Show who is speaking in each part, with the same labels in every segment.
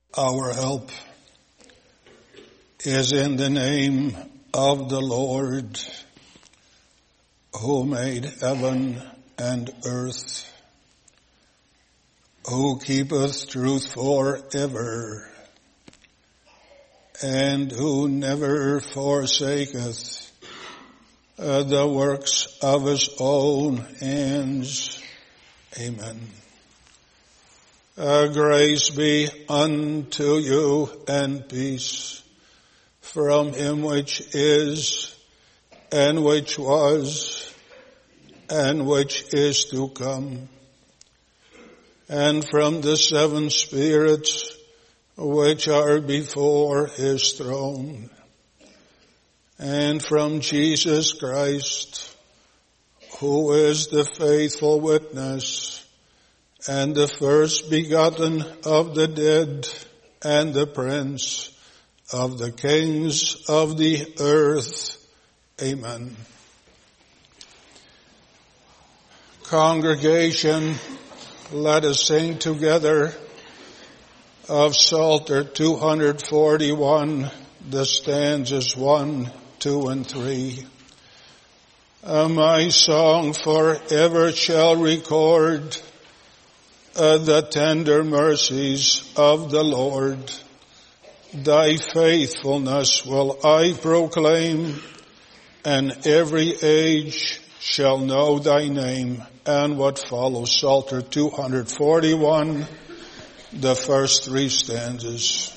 Speaker 1: Our help is in the name of the Lord, who made heaven and earth, who keepeth truth forever, and who never forsaketh the works of his own hands. Amen. Grace be unto you and peace from him which is, and which was, and which is to come, and from the seven spirits which are before his throne, and from Jesus Christ, who is the faithful witness, and the first begotten of the dead, and the prince of the kings of the earth. Amen. Congregation, let us sing together of Psalter 241, the stanzas 1, 2, and 3. My song forever shall record the tender mercies of the Lord. Thy faithfulness will I proclaim, and every age shall know thy name. And what follows, Psalter 241, the first three stanzas.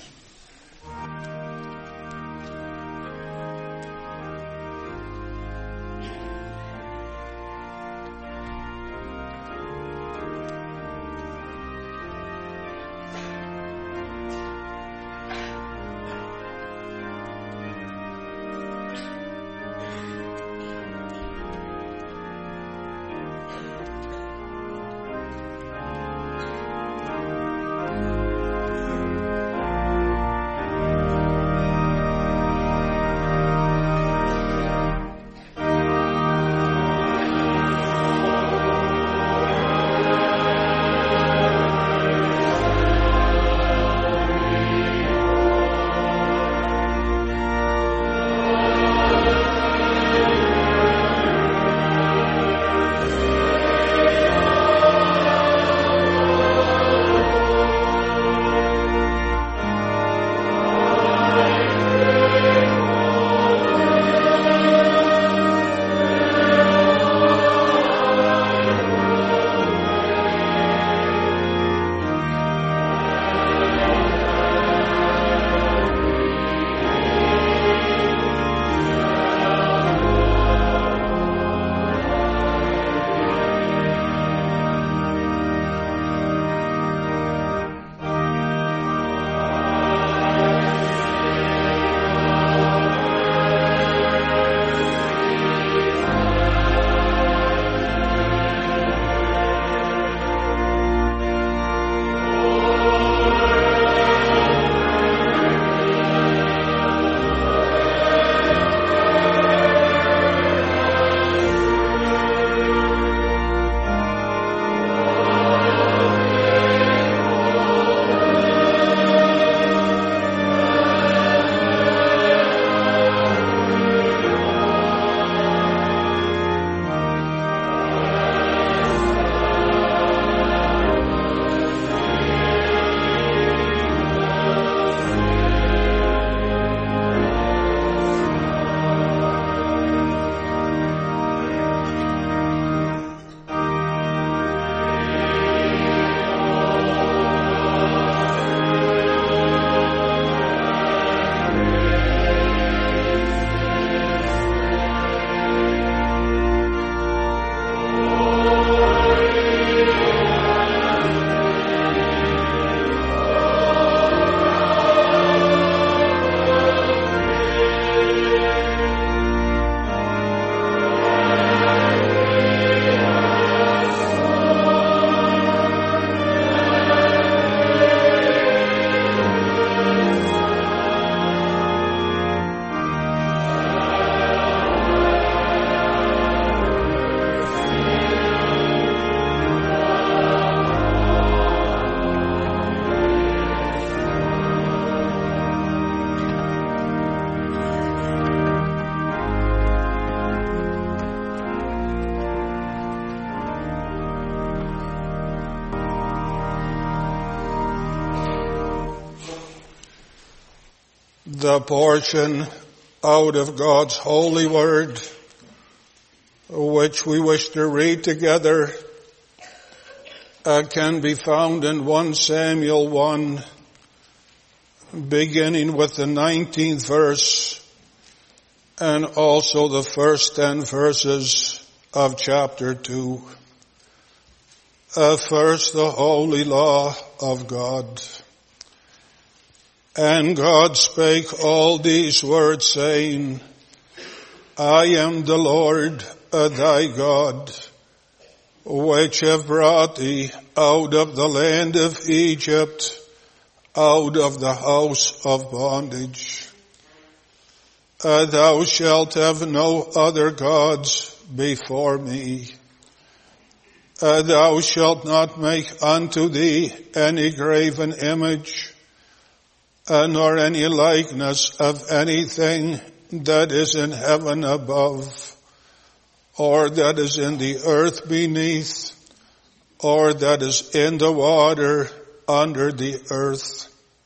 Speaker 1: The portion out of God's holy word, which we wish to read together, can be found in 1 Samuel 1, beginning with the 19th verse, and also the first 10 verses of chapter 2. First, the holy law of God. And God spake all these words, saying, I am the Lord thy God, which have brought thee out of the land of Egypt, out of the house of bondage. Thou shalt have no other gods before me. Thou shalt not make unto thee any graven image, nor any likeness of anything that is in heaven above, or that is in the earth beneath, or that is in the water under the earth.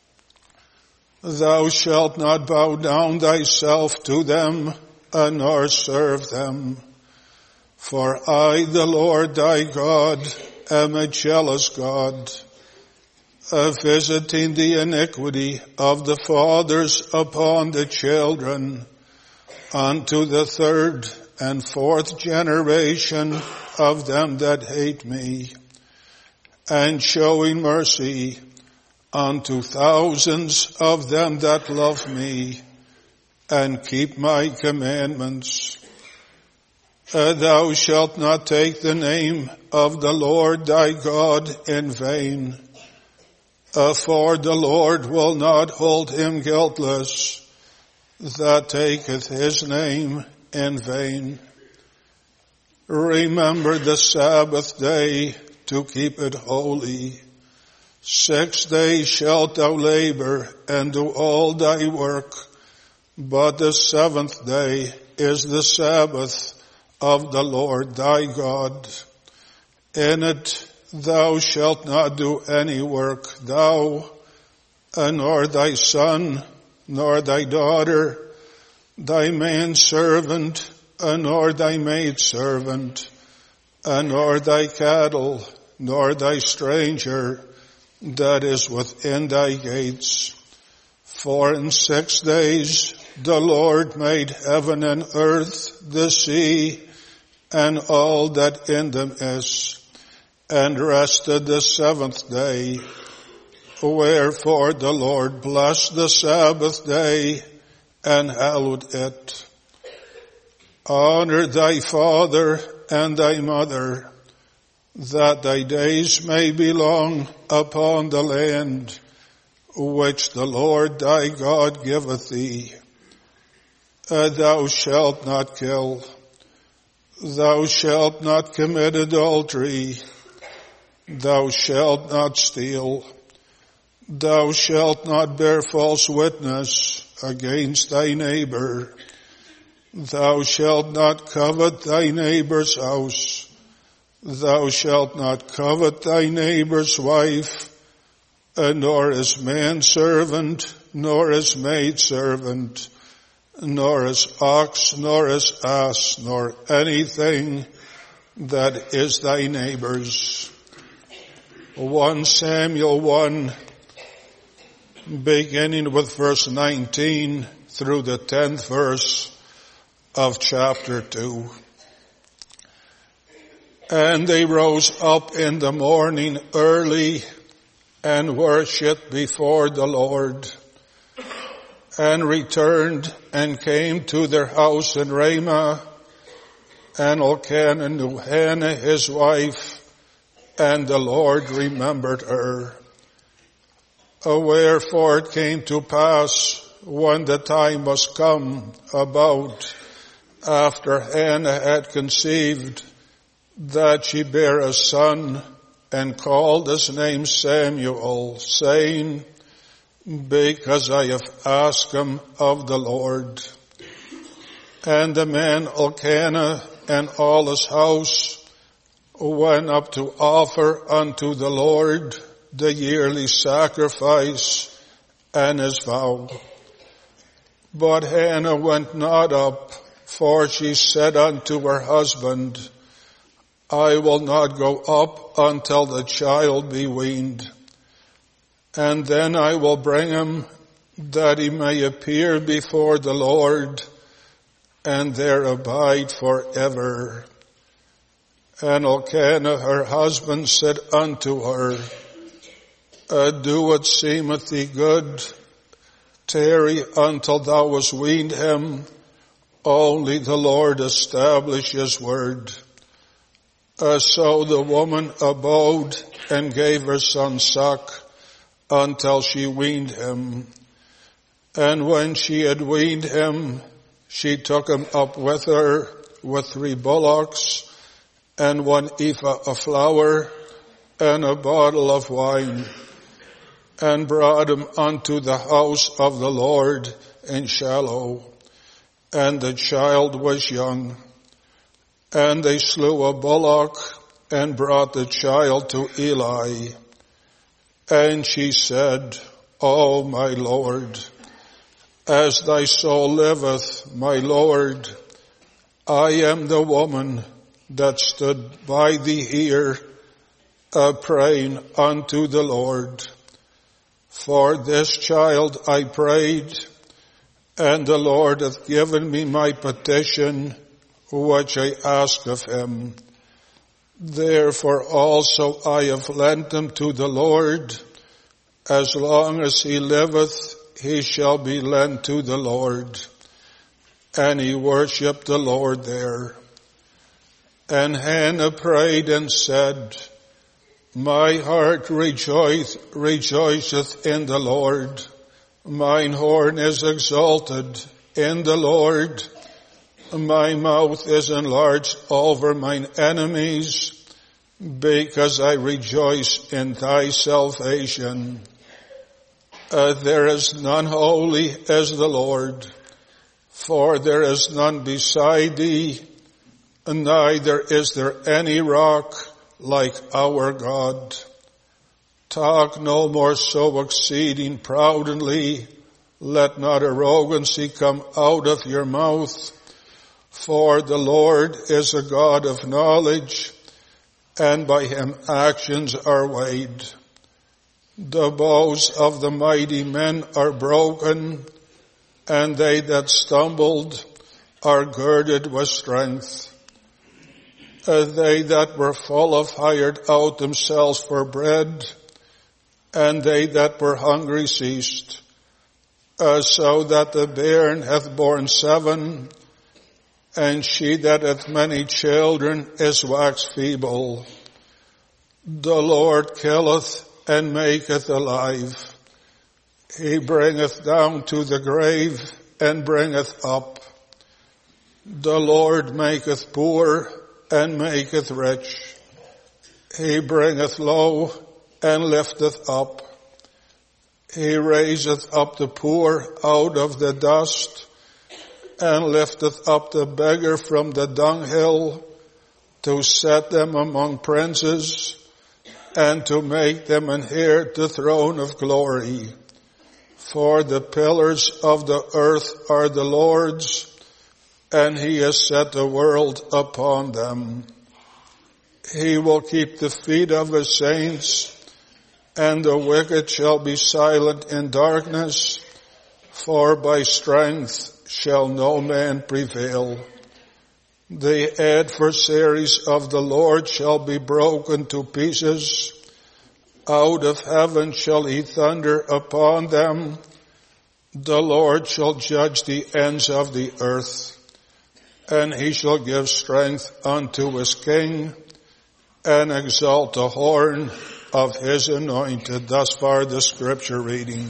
Speaker 1: Thou shalt not bow down thyself to them, nor serve them. For I, the Lord thy God, am a jealous God, visiting the iniquity of the fathers upon the children, unto the 3rd and 4th generation of them that hate me, and showing mercy unto thousands of them that love me, and keep my commandments. Thou shalt not take the name of the Lord thy God in vain, for the Lord will not hold him guiltless that taketh his name in vain. Remember the Sabbath day to keep it holy. 6 days shalt thou labor and do all thy work, but the 7th day is the Sabbath of the Lord thy God. In it thou shalt not do any work, thou, nor thy son, nor thy daughter, thy manservant, nor thy maidservant, nor thy cattle, nor thy stranger that is within thy gates. For in 6 days the Lord made heaven and earth, the sea, and all that in them is, and rested the 7th day. Wherefore the Lord blessed the Sabbath day and hallowed it. Honor thy father and thy mother, that thy days may be long upon the land which the Lord thy God giveth thee. Thou shalt not kill. Thou shalt not commit adultery. Thou shalt not steal. Thou shalt not bear false witness against thy neighbor. Thou shalt not covet thy neighbor's house. Thou shalt not covet thy neighbor's wife, nor his manservant, nor his maidservant, nor his ox, nor his ass, nor anything that is thy neighbor's. 1 Samuel 1, beginning with verse 19 through the 10th verse of chapter 2. And they rose up in the morning early and worshipped before the Lord, and returned and came to their house in Ramah, and Elkanah knew Hannah his wife, and the Lord remembered her. Wherefore it came to pass, when the time was come about, after Hannah had conceived, that she bare a son, and called his name Samuel, saying, Because I have asked him of the Lord. And the man Elkanah and all his house went up to offer unto the Lord the yearly sacrifice and his vow. But Hannah went not up, for she said unto her husband, I will not go up until the child be weaned. And then I will bring him, that he may appear before the Lord, and there abide forever. And Elkanah her husband said unto her, do what seemeth thee good, tarry until thou hast weaned him, only the Lord establish his word. So the woman abode and gave her son suck until she weaned him. And when she had weaned him, she took him up with her with 3 bullocks and 1 ephah of flour and a bottle of wine, and brought him unto the house of the Lord in Shiloh. And the child was young. And they slew a bullock and brought the child to Eli. And she said, O my Lord, as thy soul liveth, my Lord, I am the woman that stood by thee here, praying unto the Lord. For this child I prayed, and the Lord hath given me my petition, which I asked of him. Therefore also I have lent him to the Lord. As long as he liveth, he shall be lent to the Lord. And he worshipped the Lord there. And Hannah prayed and said, My heart rejoiceth in the Lord. Mine horn is exalted in the Lord. My mouth is enlarged over mine enemies, because I rejoice in thy salvation. There is none holy as the Lord, for there is none beside thee, neither is there any rock like our God. Talk no more so exceeding proudly, let not arrogancy come out of your mouth, for the Lord is a God of knowledge, and by him actions are weighed. The bows of the mighty men are broken, and they that stumbled are girded with strength. They that were full of hired out themselves for bread, and they that were hungry ceased. So that the barren hath borne 7, and she that hath many children is waxed feeble. The Lord killeth and maketh alive. He bringeth down to the grave and bringeth up. The Lord maketh poor and maketh rich. He bringeth low and lifteth up. He raiseth up the poor out of the dust, and lifteth up the beggar from the dunghill, to set them among princes, and to make them inherit the throne of glory. For the pillars of the earth are the Lord's, and he has set the world upon them. He will keep the feet of his saints, and the wicked shall be silent in darkness, for by strength shall no man prevail. The adversaries of the Lord shall be broken to pieces. Out of heaven shall he thunder upon them. The Lord shall judge the ends of the earth, and he shall give strength unto his king, and exalt the horn of his anointed. Thus far the scripture reading.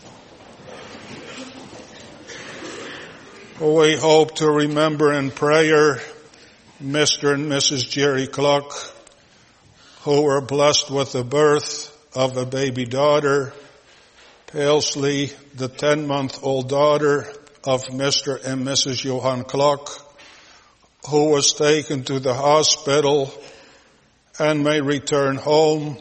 Speaker 1: We hope to remember in prayer Mr. and Mrs. Jerry Cluck, who were blessed with the birth of a baby daughter, Paisley, the 10-month-old daughter of Mr. and Mrs. Johann Cluck, who was taken to the hospital and may return home.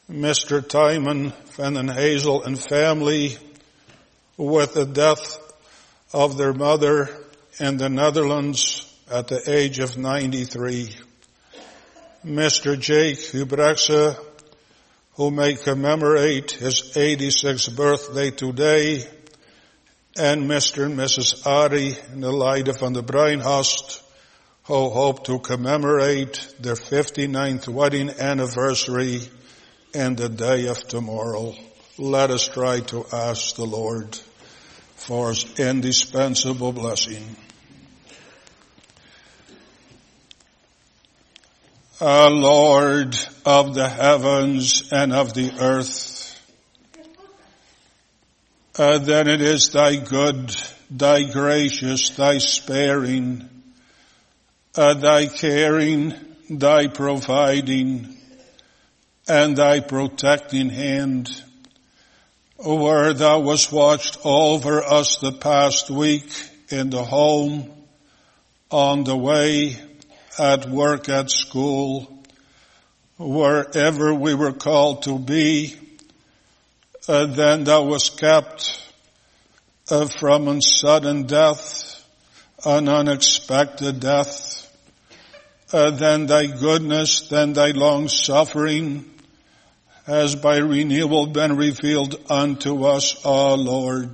Speaker 1: Mr. Timon, Van den Hazel, and family with the death of their mother in the Netherlands at the age of 93. Mr. Jake Hubrechtse, who may commemorate his 86th birthday today, and Mr. and Mrs. Ari in the Leiden van de Breinhast, who hope to commemorate their 59th wedding anniversary in the day of tomorrow. Let us try to ask the Lord for his indispensable blessing. Lord of the heavens and of the earth, then it is thy good, thy gracious, thy sparing, thy caring, thy providing, and thy protecting hand, where thou hast watched over us the past week in the home, on the way, at work, at school, wherever we were called to be, then thou wast kept from a sudden death, an unexpected death, then thy goodness, then thy long suffering has by renewal been revealed unto us, O Lord.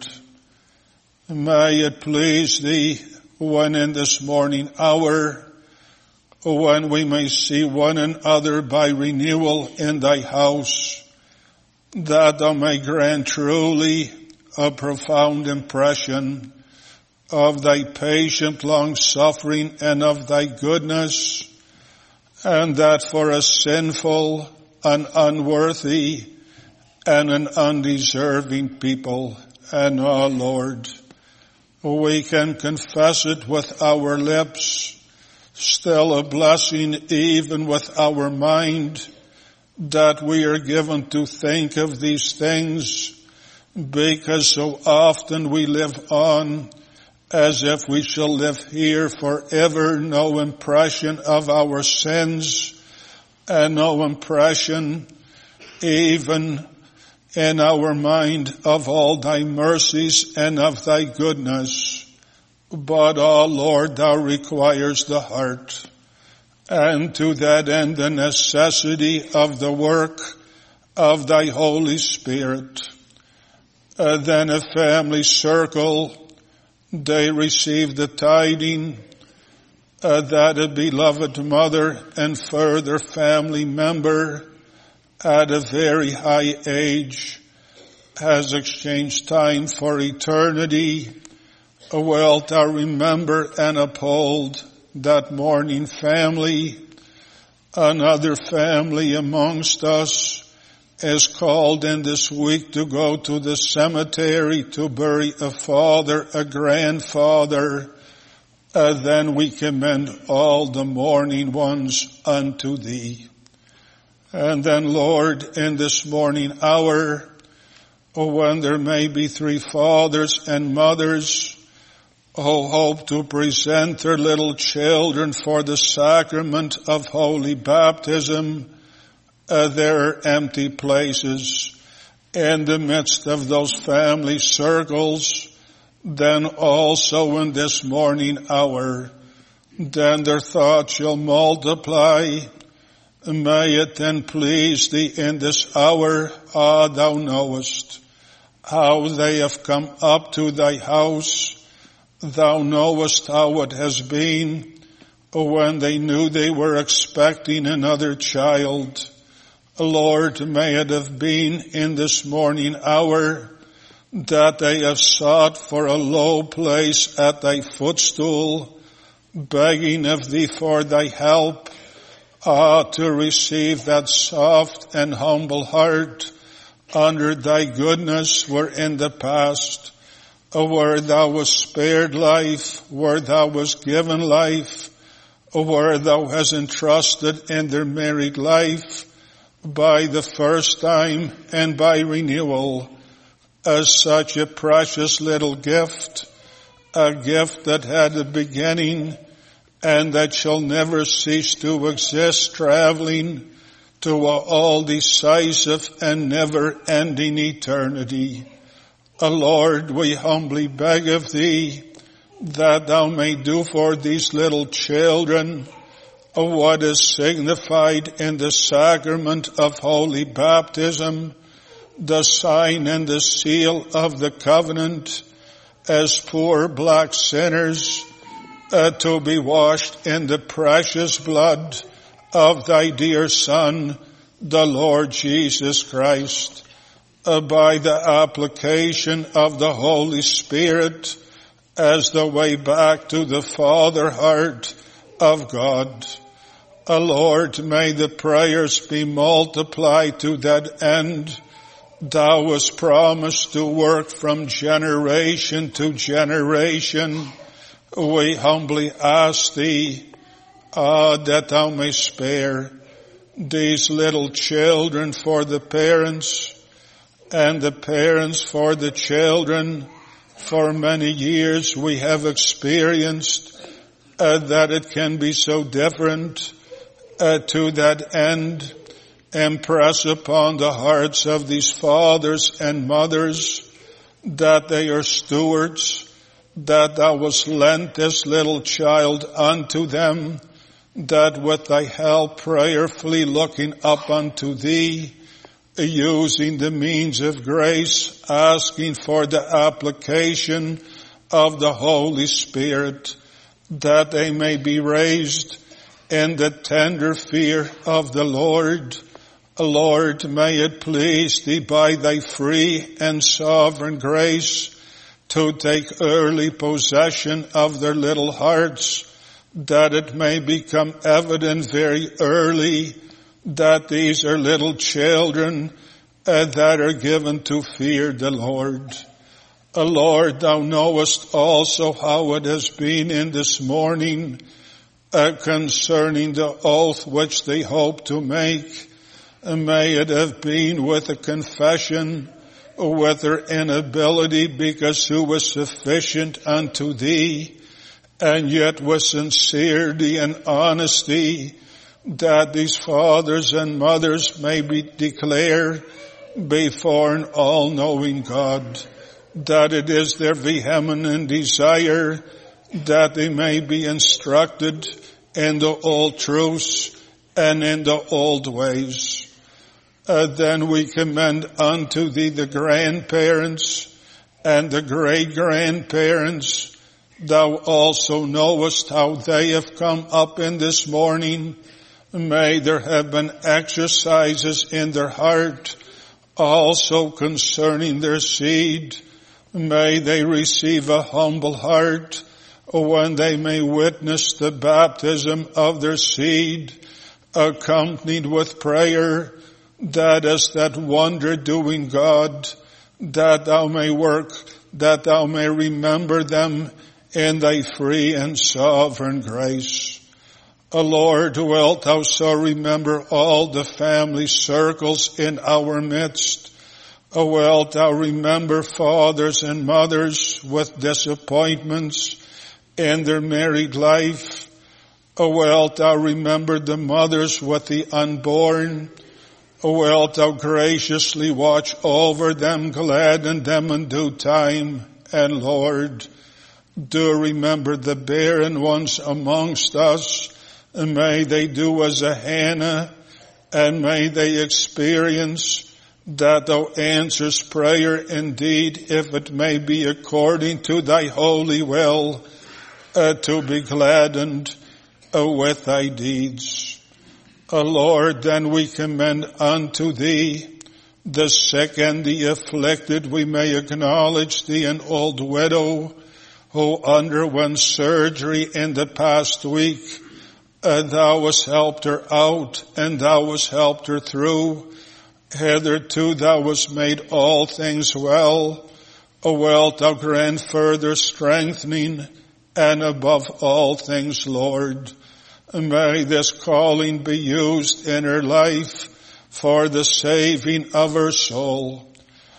Speaker 1: May it please thee when in this morning hour, when we may see one another by renewal in thy house, that thou may grant truly a profound impression of thy patient long suffering and of thy goodness, and that for a sinful, an unworthy, and an undeserving people, and O Lord, we can confess it with our lips, still a blessing even with our mind, that we are given to think of these things, because so often we live on as if we shall live here forever, no impression of our sins, and no impression even in our mind of all thy mercies and of thy goodness. But, O Lord, thou requires the heart, and to that end the necessity of the work of thy Holy Spirit. Then a family circle, they received the tiding that a beloved mother and further family member at a very high age has exchanged time for eternity. Wilt thou remember and uphold that mourning family? Another family amongst us is called in this week to go to the cemetery to bury a father, a grandfather. Then we commend all the mourning ones unto thee. And then, Lord, in this morning hour, when there may be 3 fathers and mothers who hope to present their little children for the sacrament of holy baptism, there are empty places in the midst of those family circles. Then also in this morning hour, then their thoughts shall multiply. May it then please thee in this hour, thou knowest how they have come up to thy house. Thou knowest how it has been when they knew they were expecting another child. Lord, may it have been in this morning hour that they have sought for a low place at thy footstool, begging of thee for thy help, to receive that soft and humble heart under thy goodness, where in the past, where thou wast spared life, where thou wast given life, where thou hast entrusted in their married life by the first time and by renewal as such a precious little gift, a gift that had a beginning and that shall never cease to exist, traveling to all decisive and never-ending eternity. Lord, we humbly beg of thee that thou may do for these little children what is signified in the sacrament of holy baptism, the sign and the seal of the covenant, as poor black sinners, to be washed in the precious blood of thy dear Son, the Lord Jesus Christ, by the application of the Holy Spirit as the way back to the Father heart of God. Lord, may the prayers be multiplied to that end. Thou hast promised to work from generation to generation. We humbly ask thee, that thou may spare these little children for the parents, and the parents for the children. For many years we have experienced that it can be so different. To that end, impress upon the hearts of these fathers and mothers that they are stewards, that thou hast lent this little child unto them, that with thy help prayerfully looking up unto thee, using the means of grace, asking for the application of the Holy Spirit, that they may be raised in the tender fear of the Lord. Lord, may it please thee by thy free and sovereign grace to take early possession of their little hearts, that it may become evident very early that these are little children that are given to fear the Lord. Lord, thou knowest also how it has been in this morning concerning the oath which they hope to make. May it have been with a confession, with their inability, because who was sufficient unto thee, and yet with sincerity and honesty, that these fathers and mothers may be declared before an all-knowing God, that it is their vehement desire that they may be instructed in the old truths and in the old ways. Then we commend unto thee the grandparents and the great-grandparents. Thou also knowest how they have come up in this morning. May there have been exercises in their heart also concerning their seed. May they receive a humble heart when they may witness the baptism of their seed, accompanied with prayer, that as that wonder-doing God, that thou may work, that thou may remember them in thy free and sovereign grace. Lord, wilt thou so remember all the family circles in our midst? Wilt thou remember fathers and mothers with disappointments in their married life? Wilt thou remember the mothers with the unborn? Wilt thou graciously watch over them, gladden them in due time? And Lord, do remember the barren ones amongst us, and may they do as a Hannah, and may they experience that thou answers prayer indeed, if it may be according to thy holy will, to be gladdened with thy deeds. Lord, then we commend unto thee the sick and the afflicted. We may acknowledge thee an old widow who underwent surgery in the past week. Thou hast helped her out, and thou hast helped her through. Hitherto thou hast made all things well. Wilt thou grant further strengthening, and above all things, Lord, may this calling be used in her life for the saving of her soul.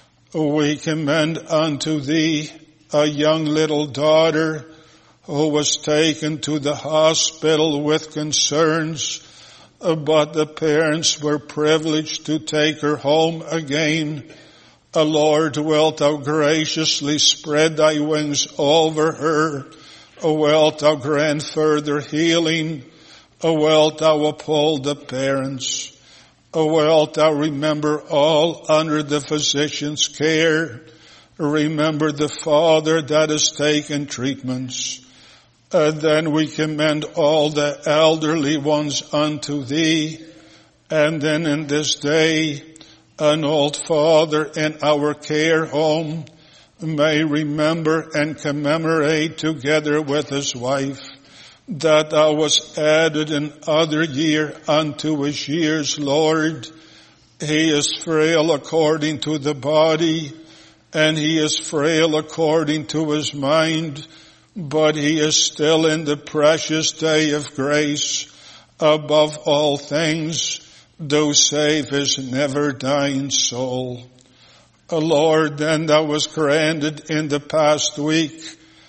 Speaker 1: We commend unto thee a young little daughter who was taken to the hospital with concerns, but the parents were privileged to take her home again. Lord, wilt thou graciously spread thy wings over her, Wilt thou grant further healing? Wilt thou uphold the parents? Wilt thou remember all under the physician's care? Remember the father that has taken treatments. Then we commend all the elderly ones unto thee. And then in this day, an old father in our care home may remember and commemorate together with his wife that thou wast added another year unto his years, Lord. He is frail according to the body, and he is frail according to his mind, but he is still in the precious day of grace. Above all things, do save his never dying soul. Lord, then thou wast granted in the past week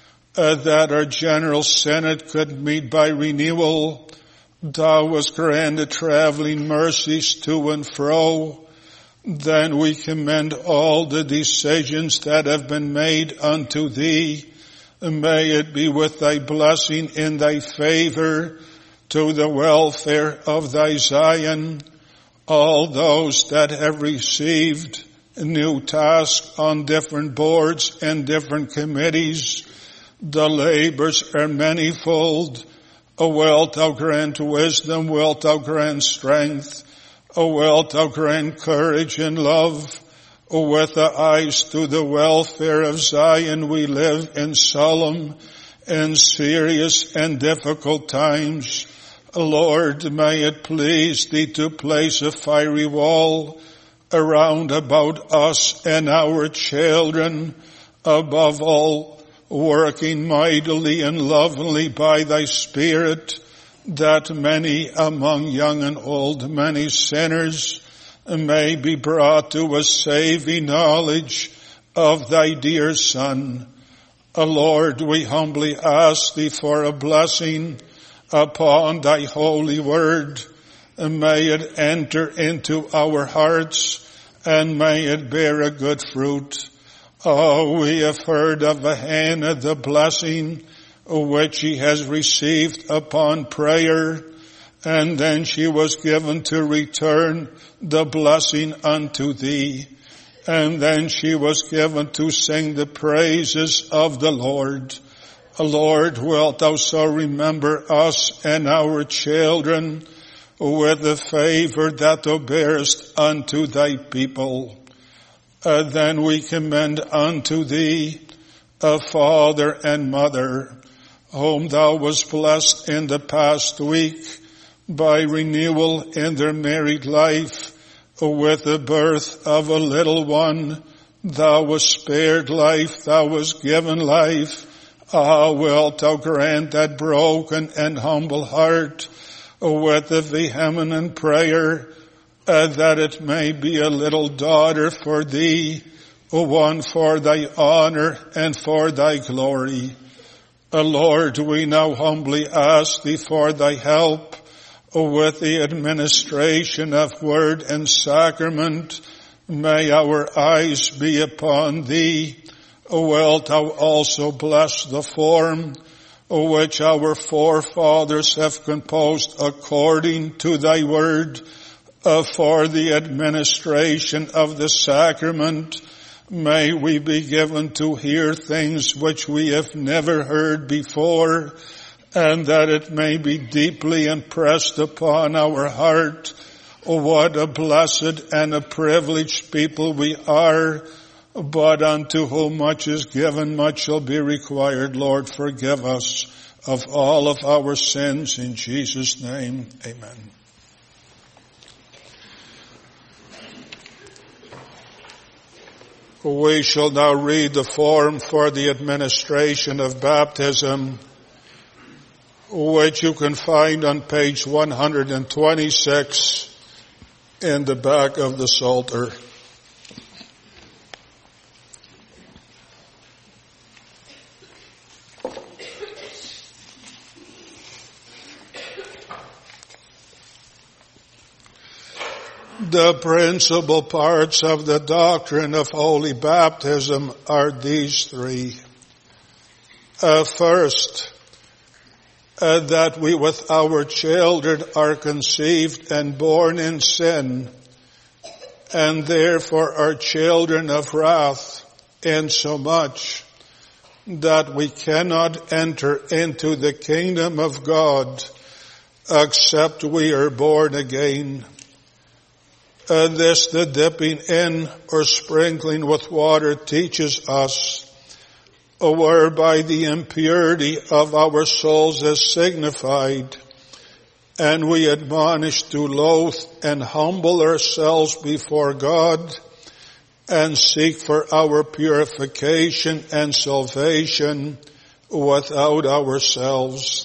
Speaker 1: that our General Synod could meet by renewal. Thou wast granted traveling mercies to and fro. Then we commend all the decisions that have been made unto thee. May it be with thy blessing in thy favor to the welfare of thy Zion. All those that have received new tasks on different boards and different committees, the labors are manifold. Wilt thou grant wisdom? Wilt thou grant strength? Wilt thou grant courage and love? With the eyes to the welfare of Zion, we live in solemn and serious and difficult times. Lord, may it please thee to place a fiery wall around about us and our children, above all, working mightily and lovingly by thy Spirit, that many among young and old, many sinners, may be brought to a saving knowledge of thy dear Son. Lord, we humbly ask thee for a blessing upon thy holy word. May it enter into our hearts, and may it bear a good fruit. Oh, we have heard of Hannah, the blessing which she has received upon prayer, and then she was given to return the blessing unto thee. And then she was given to sing the praises of the Lord. Lord, wilt thou so remember us and our children with the favor that thou bearest unto thy people. Then we commend unto thee a father and mother, whom thou wast blessed in the past week by renewal in their married life, with the birth of a little one. Thou wast spared life, thou wast given life. Wilt thou grant that broken and humble heart with a vehement prayer, that it may be a little daughter for thee, one for thy honor and for thy glory. Lord, we now humbly ask thee for thy help with the administration of word and sacrament. May our eyes be upon thee. Wilt thou also bless the form which our forefathers have composed according to thy word for the administration of the sacrament. May we be given to hear things which we have never heard before, and that it may be deeply impressed upon our heart. What a blessed and a privileged people we are. But unto whom much is given, much shall be required. Lord, forgive us of all of our sins. In Jesus' name, amen. We shall now read the form for the administration of baptism, which you can find on page 126 in the back of the Psalter. The principal parts of the doctrine of holy baptism are these three. First, that we with our children are conceived and born in sin, and therefore are children of wrath, insomuch that we cannot enter into the kingdom of God except we are born again. This the dipping in or sprinkling with water teaches us, whereby the impurity of our souls is signified, and we admonish to loathe and humble ourselves before God and seek for our purification and salvation without ourselves.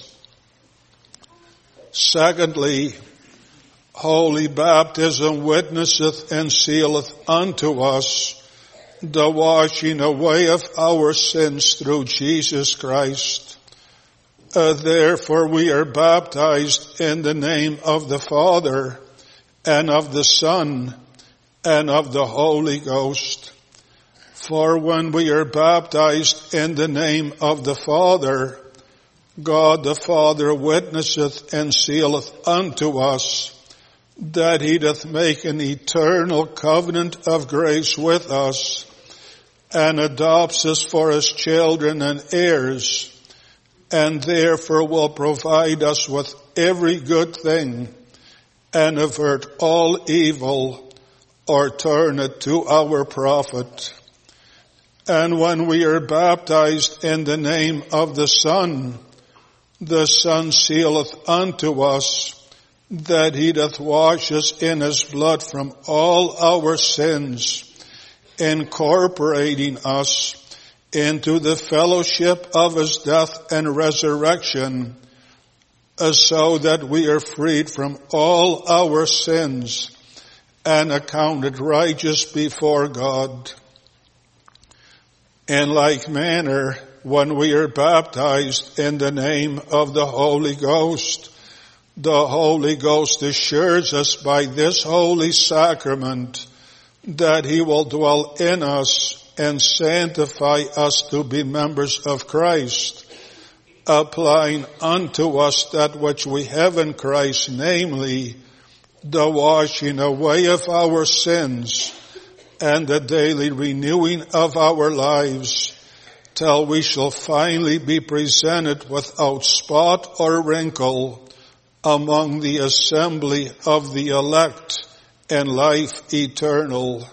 Speaker 1: Secondly, holy baptism witnesseth and sealeth unto us the washing away of our sins through Jesus Christ. Therefore we are baptized in the name of the Father, and of the Son, and of the Holy Ghost. For when we are baptized in the name of the Father, God the Father witnesseth and sealeth unto us that he doth make an eternal covenant of grace with us, and adopts us for his children and heirs, and therefore will provide us with every good thing, and avert all evil, or turn it to our profit. And when we are baptized in the name of the Son sealeth unto us that he doth wash us in his blood from all our sins, incorporating us into the fellowship of his death and resurrection, so that we are freed from all our sins and accounted righteous before God. In like manner, when we are baptized in the name of the Holy Ghost assures us by this holy sacrament that he will dwell in us and sanctify us to be members of Christ, applying unto us that which we have in Christ, namely, the washing away of our sins and the daily renewing of our lives, till we shall finally be presented without spot or wrinkle among the assembly of the elect in life eternal.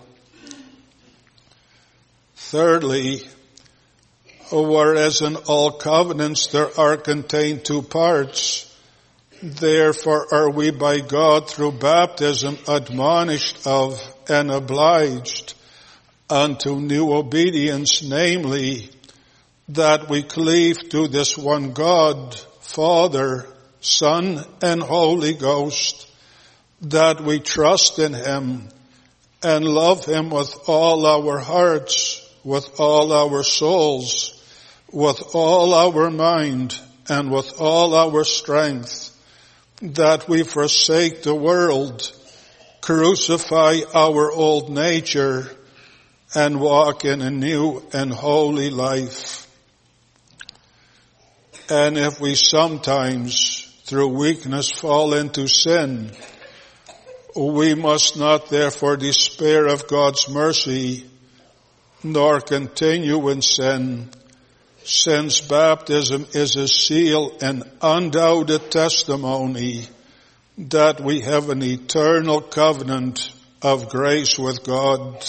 Speaker 1: Thirdly, whereas in all covenants there are contained two parts, therefore are we by God through baptism admonished of and obliged unto new obedience, namely, that we cleave to this one God, Father, Son, and Holy Ghost, that we trust in him and love him with all our hearts, with all our souls, with all our mind, and with all our strength, that we forsake the world, crucify our old nature, and walk in a new and holy life. And if we sometimes, through weakness, fall into sin, we must not therefore despair of God's mercy, nor continue in sin, since baptism is a seal and undoubted testimony that we have an eternal covenant of grace with God.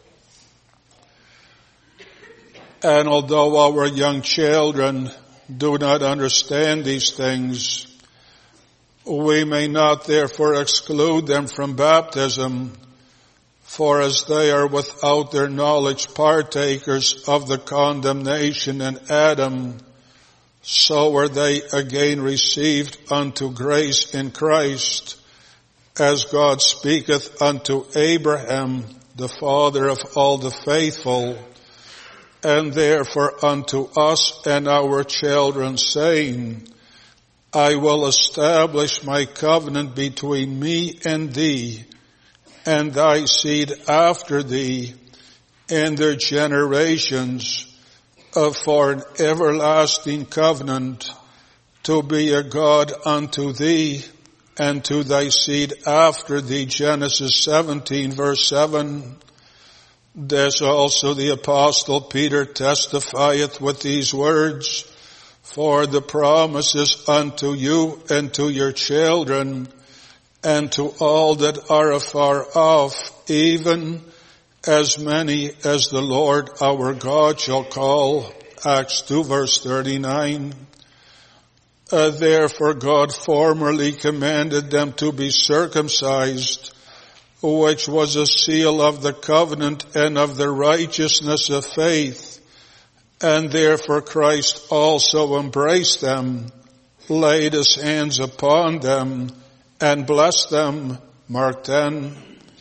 Speaker 1: And although our young children do not understand these things, we may not therefore exclude them from baptism, for as they are without their knowledge partakers of the condemnation in Adam, so are they again received unto grace in Christ, as God speaketh unto Abraham, the father of all the faithful, and therefore unto us and our children, saying, I will establish my covenant between me and thee, and thy seed after thee, in their generations, for an everlasting covenant, to be a God unto thee, and to thy seed after thee. Genesis 17 verse 7. This also the apostle Peter testifieth with these words, for the promises unto you and to your children, and to all that are afar off, even as many as the Lord our God shall call. Acts 2 verse 39. Therefore God formerly commanded them to be circumcised, which was a seal of the covenant and of the righteousness of faith. And therefore Christ also embraced them, laid his hands upon them, and blessed them. Mark 10.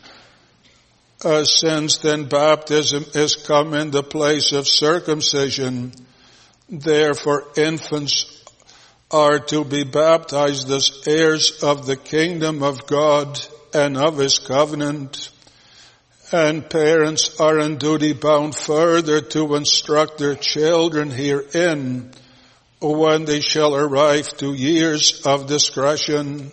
Speaker 1: Since then baptism is come in the place of circumcision, therefore infants are to be baptized as heirs of the kingdom of God and of his covenant. And parents are in duty bound further to instruct their children herein when they shall arrive to years of discretion.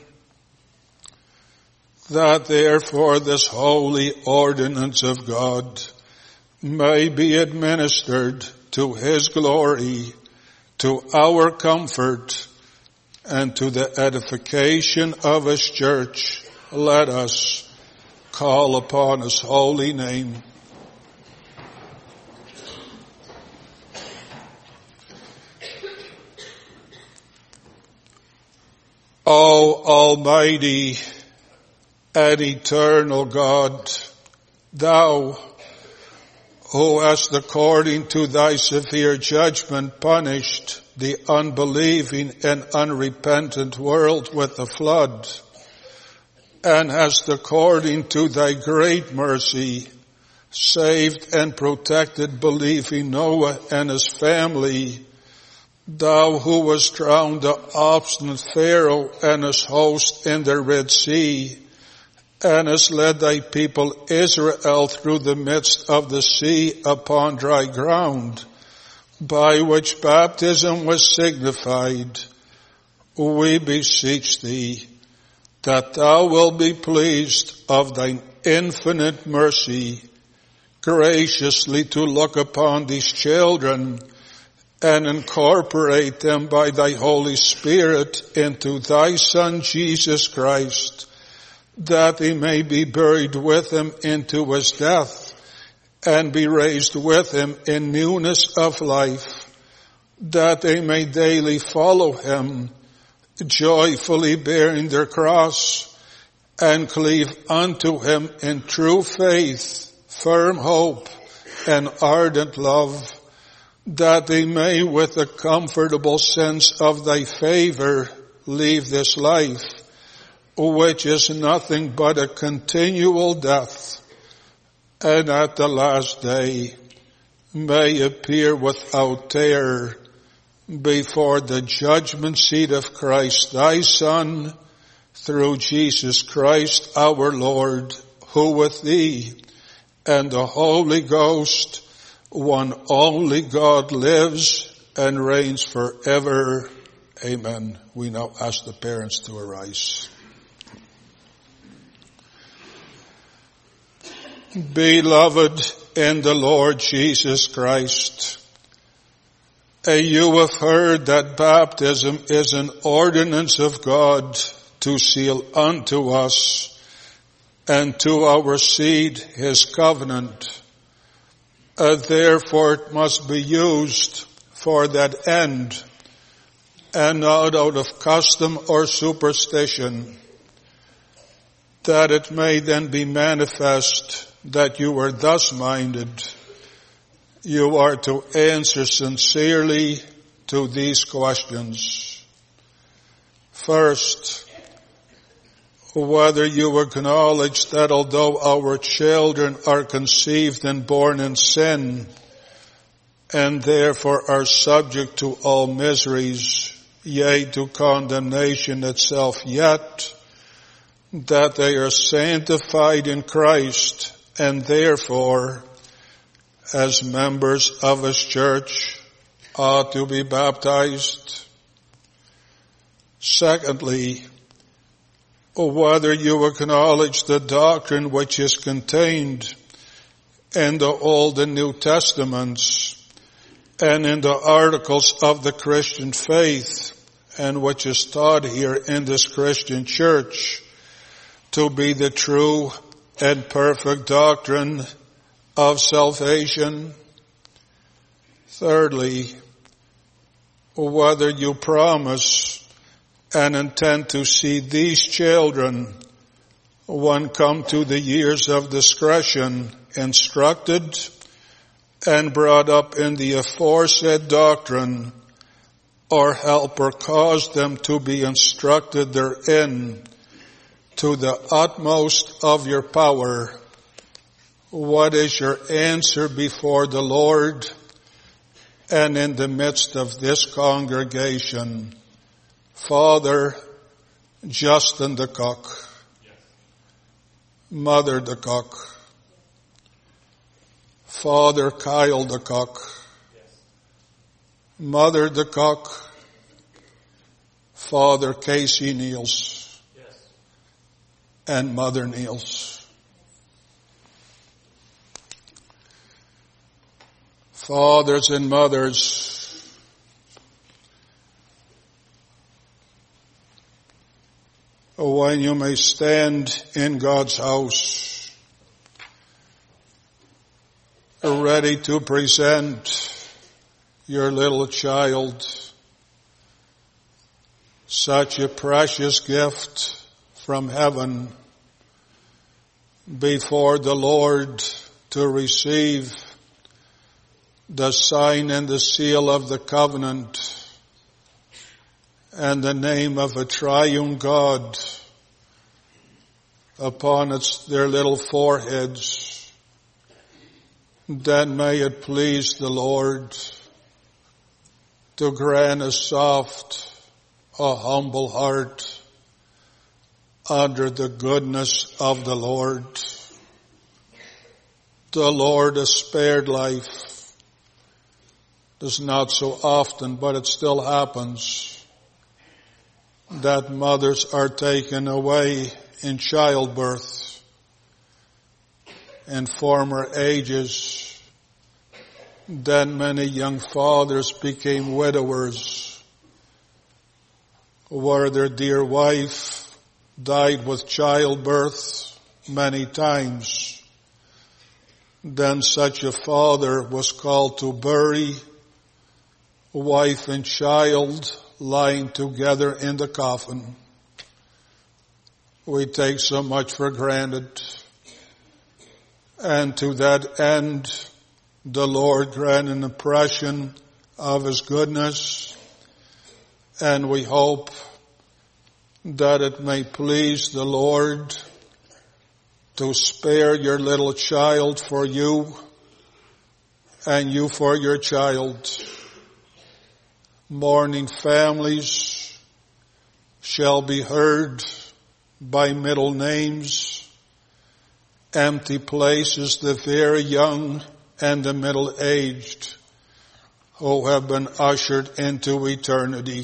Speaker 1: That therefore this holy ordinance of God may be administered to his glory, to our comfort, and to the edification of his church, let us call upon his holy name. O Almighty and eternal God, thou who hast according to thy severe judgment punished the unbelieving and unrepentant world with a flood, and hast according to thy great mercy saved and protected believing Noah and his family, thou who hast drowned the obstinate Pharaoh and his host in the Red Sea, and hast led thy people Israel through the midst of the sea upon dry ground, by which baptism was signified, we beseech thee that thou wilt be pleased of thine infinite mercy graciously to look upon these children and incorporate them by thy Holy Spirit into thy Son Jesus Christ, that they may be buried with him into his death, and be raised with him in newness of life, that they may daily follow him, joyfully bearing their cross, and cleave unto him in true faith, firm hope, and ardent love, that they may with a comfortable sense of thy favor leave this life, which is nothing but a continual death, and at the last day may appear without terror before the judgment seat of Christ thy Son, through Jesus Christ our Lord, who with thee and the Holy Ghost, one only God, lives and reigns forever. Amen. We now ask the parents to arise. Beloved in the Lord Jesus Christ, you have heard that baptism is an ordinance of God to seal unto us and to our seed his covenant. Therefore it must be used for that end, and not out of custom or superstition, that it may then be manifest that you are thus minded. You are to answer sincerely to these questions. First, whether you acknowledge that although our children are conceived and born in sin, and therefore are subject to all miseries, yea, to condemnation itself, yet that they are sanctified in Christ, and therefore, as members of his church, ought to be baptized. Secondly, whether you acknowledge the doctrine which is contained in the Old and New Testaments and in the articles of the Christian faith, and which is taught here in this Christian church to be the true and perfect doctrine of salvation. Thirdly, whether you promise and intend to see these children, when come to the years of discretion, instructed and brought up in the aforesaid doctrine, or help or cause them to be instructed therein to the utmost of your power. What is your answer before the Lord and in the midst of this congregation? Father Justin the Cock, Mother the Cock, Father Kyle the Cock, Mother the Cock, Father Casey Niels, and Mother Niels. Fathers and mothers, when you may stand in God's house, ready to present your little child, such a precious gift from heaven, before the Lord to receive the sign and the seal of the covenant and the name of a triune God upon their little foreheads, then may it please the Lord to grant a soft, a humble heart under the goodness of the Lord. The Lord has spared life. It's not so often, but it still happens that mothers are taken away in childbirth. In former ages, then many young fathers became widowers, where their dear wife died with childbirth many times. Then such a father was called to bury wife and child lying together in the coffin. We take so much for granted. And to that end, the Lord grant an impression of His goodness, and we hope that it may please the Lord to spare your little child for you and you for your child. Mourning families shall be heard by middle names, empty places, the very young and the middle-aged who have been ushered into eternity.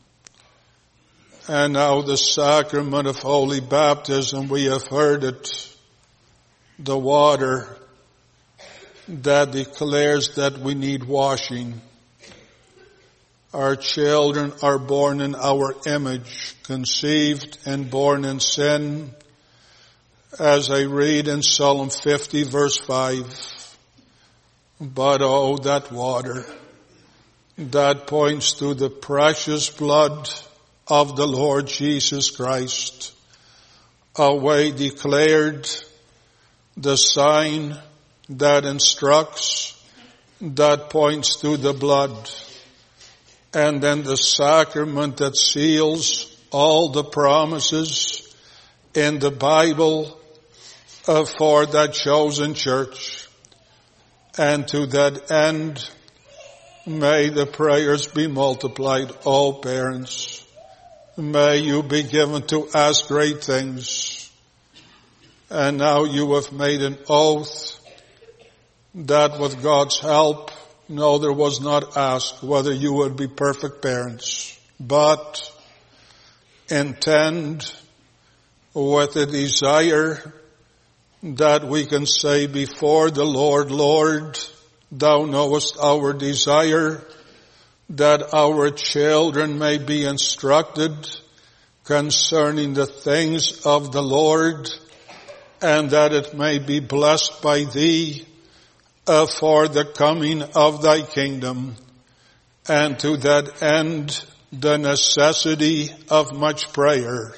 Speaker 1: And now the sacrament of holy baptism, we have heard it, the water that declares that we need washing. Our children are born in our image, conceived and born in sin, as I read in Psalm 50 verse 5. But oh, that water that points to the precious blood of the Lord Jesus Christ, a way declared, the sign that instructs, that points to the blood, and then the sacrament that seals all the promises in the Bible for that chosen church. And to that end, may the prayers be multiplied. All parents, may you be given to ask great things. And now you have made an oath that with God's help, no, there was not asked whether you would be perfect parents, but intend with a desire that we can say before the Lord, Lord, thou knowest our desire, that our children may be instructed concerning the things of the Lord, and that it may be blessed by thee for the coming of thy kingdom, and to that end the necessity of much prayer.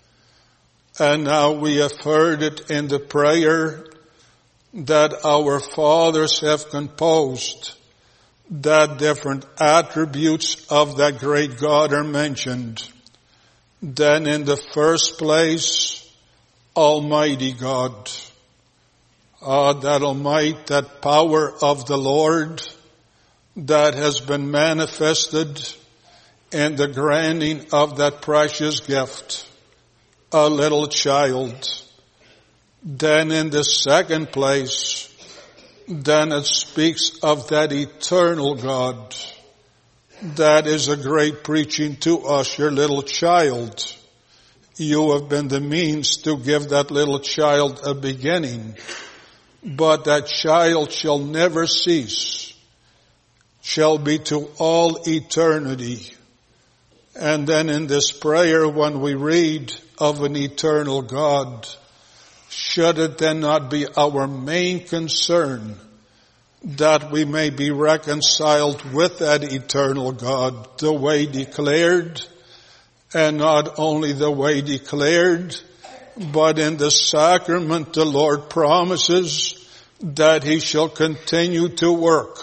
Speaker 1: And now we have heard it in the prayer that our fathers have composed, that different attributes of that great God are mentioned. Then in the first place, Almighty God. That Almighty, that power of the Lord that has been manifested in the granting of that precious gift, a little child. Then in the second place, then it speaks of that eternal God. That is a great preaching to us, your little child. You have been the means to give that little child a beginning. But that child shall never cease, shall be to all eternity. And then in this prayer, when we read of an eternal God, should it then not be our main concern that we may be reconciled with that eternal God, the way declared, and not only the way declared, but in the sacrament the Lord promises that he shall continue to work.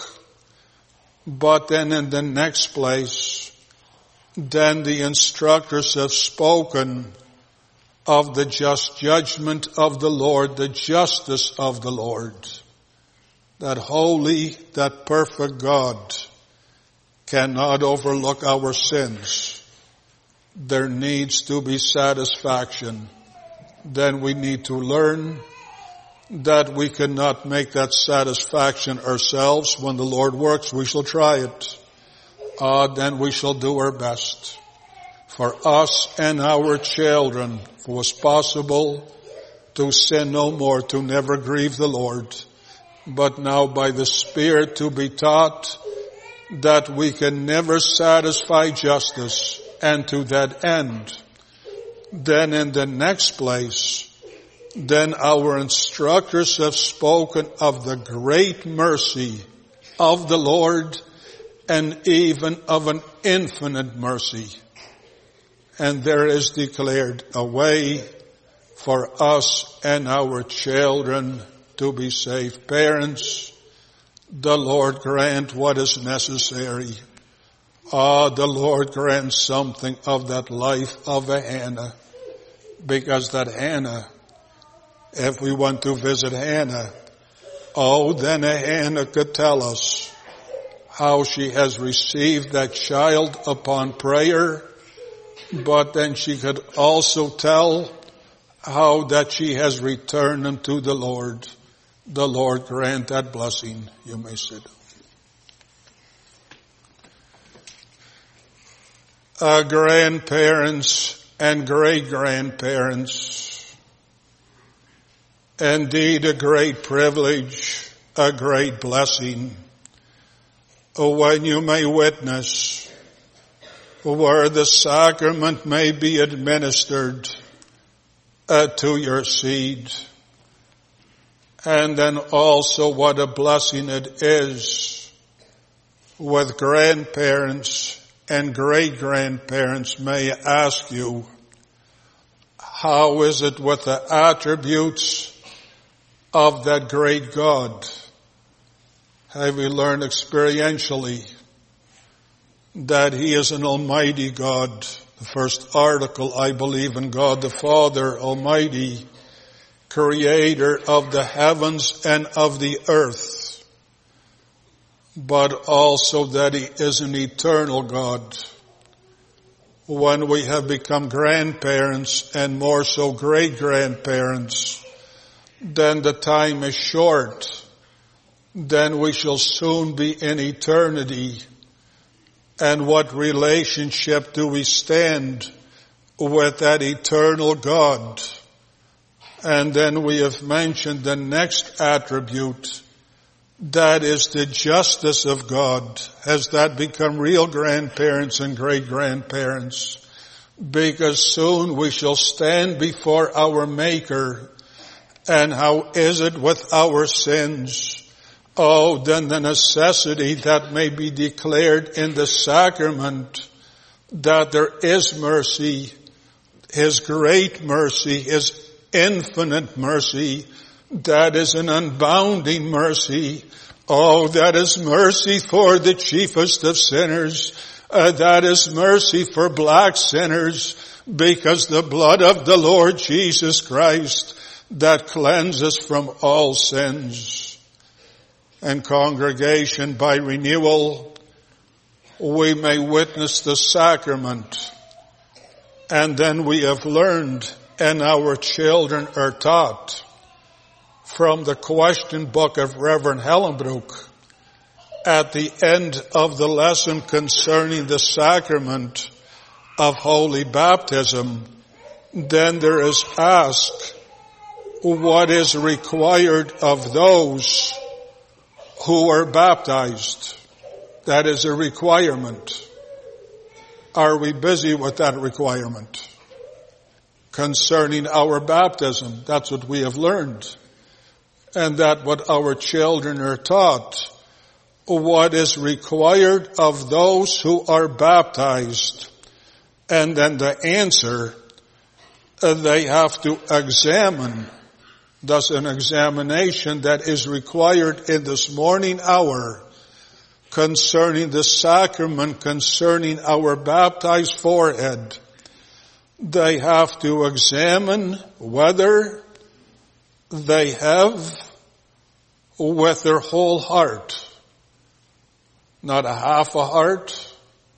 Speaker 1: But then in the next place, then the instructors have spoken of the just judgment of the Lord, the justice of the Lord. That holy, that perfect God cannot overlook our sins. There needs to be satisfaction. Then we need to learn that we cannot make that satisfaction ourselves. When the Lord works, we shall try it. Then we shall do our best. For us and our children, if it was possible to sin no more, to never grieve the Lord, but now by the Spirit to be taught that we can never satisfy justice, and to that end, then in the next place, then our instructors have spoken of the great mercy of the Lord and even of an infinite mercy. And there is declared a way for us and our children to be saved. Parents, the Lord grant what is necessary. The Lord grant something of that life of a Hannah. Because that Hannah, if we want to visit Hannah, then a Hannah could tell us how she has received that child upon prayer, but then she could also tell how that she has returned him to the Lord. The Lord grant that blessing. You may sit down. Grandparents and great-grandparents, indeed a great privilege, a great blessing, when you may witness where the sacrament may be administered to your seed. And then also what a blessing it is with grandparents and great-grandparents. May I ask you, how is it with the attributes of that great God? Have we learned experientially that he is an almighty God? The first article, I believe in God the Father Almighty, creator of the heavens and of the earth, but also that he is an eternal God. When we have become grandparents and more so great-grandparents, then the time is short. Then we shall soon be in eternity. And what relationship do we stand with that eternal God. And then we have mentioned the next attribute, that is the justice of God. Has that become real grandparents and great-grandparents? Because soon we shall stand before our Maker. And how is it with our sins? Oh, then the necessity that may be declared in the sacrament, that there is mercy, His great mercy, His infinite mercy, that is an unbounding mercy. Oh, that is mercy for the chiefest of sinners. That is mercy for black sinners, because the blood of the Lord Jesus Christ that cleanses from all sins. And congregation, by renewal, we may witness the sacrament. And then we have learned, and our children are taught, from the question book of Reverend Hellenbroek, at the end of the lesson concerning the sacrament of holy baptism, then there is asked, what is required of those who are baptized? That is a requirement. Are we busy with that requirement? Concerning our baptism, that's what we have learned. And that what our children are taught, what is required of those who are baptized. And then the answer, they have to examine. Thus an examination that is required in this morning hour concerning the sacrament, concerning our baptized forehead. They have to examine whether they have with their whole heart, not a half a heart,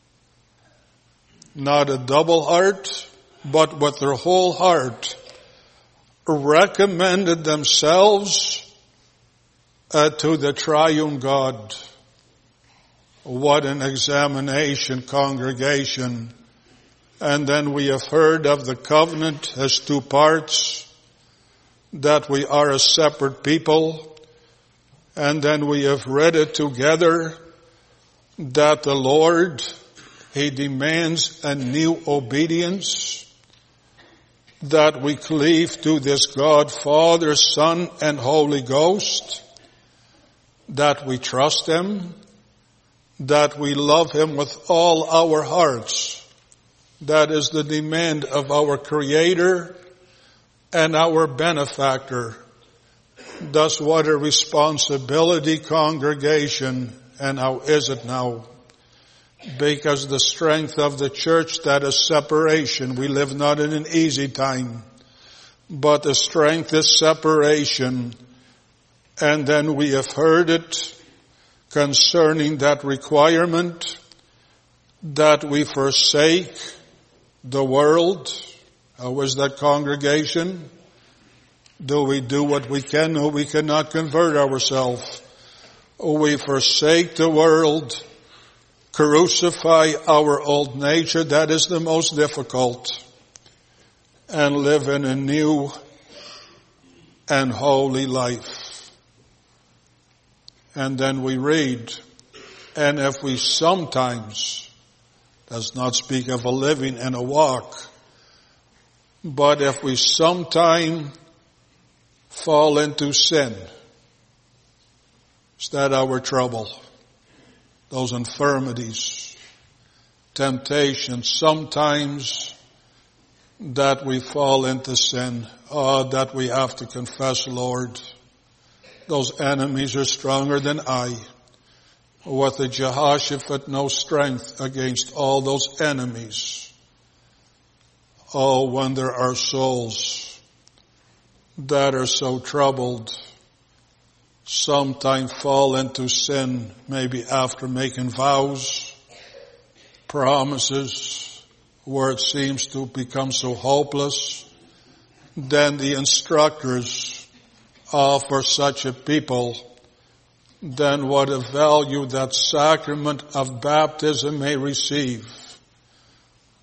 Speaker 1: not a double heart, but with their whole heart, recommended themselves to the triune God. What an examination, congregation. And then we have heard of the covenant as two parts, that we are a separate people. And then we have read it together, that the Lord, He demands a new obedience, that we cleave to this God, Father, Son, and Holy Ghost, that we trust Him, that we love Him with all our hearts. That is the demand of our Creator and our benefactor. Thus what a responsibility, congregation, and how is it now? Because the strength of the church, that is separation. We live not in an easy time, but the strength is separation. And then we have heard it concerning that requirement, that we forsake the world. How is that, congregation? Do we do what we can? No, we cannot convert ourselves. We forsake the world, crucify our old nature, that is the most difficult, and live in a new and holy life. And then we read, and if we sometimes, does not speak of a living and a walk, but if we sometime fall into sin, is that our trouble? Those infirmities, temptations, sometimes that we fall into sin, that we have to confess, Lord. Those enemies are stronger than I. With the Jehoshaphat, no strength against all those enemies. Oh, when there are souls that are so troubled, sometimes fall into sin, maybe after making vows, promises, where it seems to become so hopeless, then the instructors for such a people, then what a value that sacrament of baptism may receive.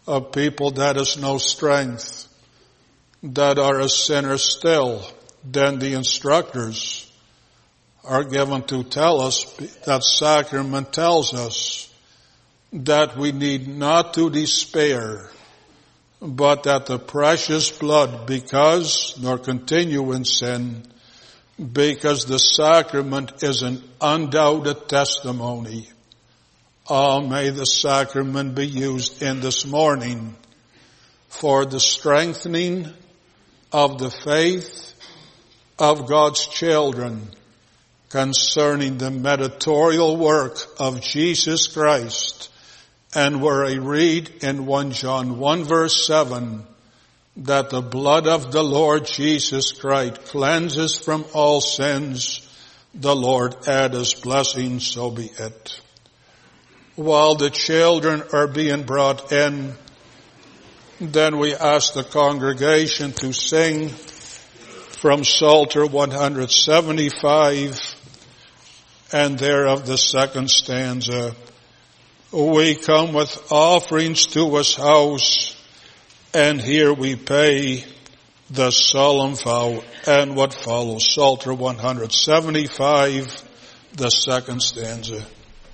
Speaker 1: of people that has no strength, that are a sinner still, then the instructors are given to tell us, that sacrament tells us, that we need not to despair, but that the precious blood, nor continue in sin, because the sacrament is an undoubted testimony. May the sacrament be used in this morning for the strengthening of the faith of God's children concerning the mediatorial work of Jesus Christ, and where I read in 1 John 1 verse 7 that the blood of the Lord Jesus Christ cleanses from all sins, the Lord add his blessing, so be it. While the children are being brought in, then we ask the congregation to sing from Psalter 175, and thereof the second stanza. We come with offerings to his house, and here we pay the solemn vow. And what follows? Psalter 175, the second stanza.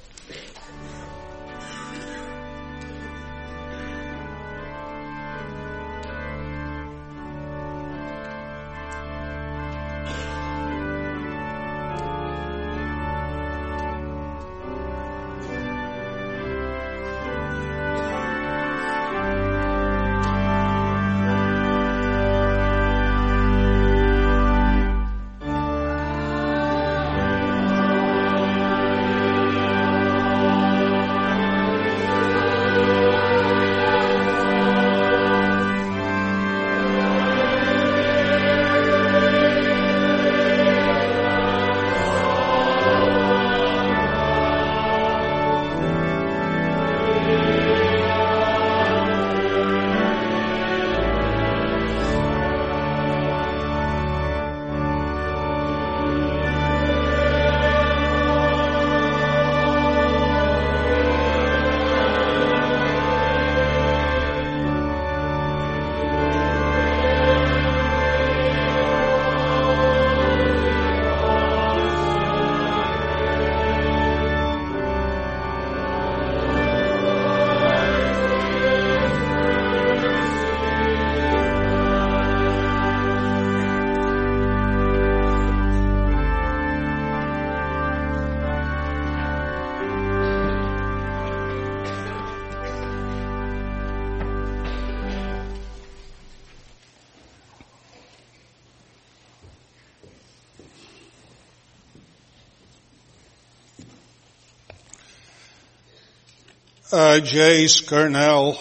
Speaker 1: Jace Cornell,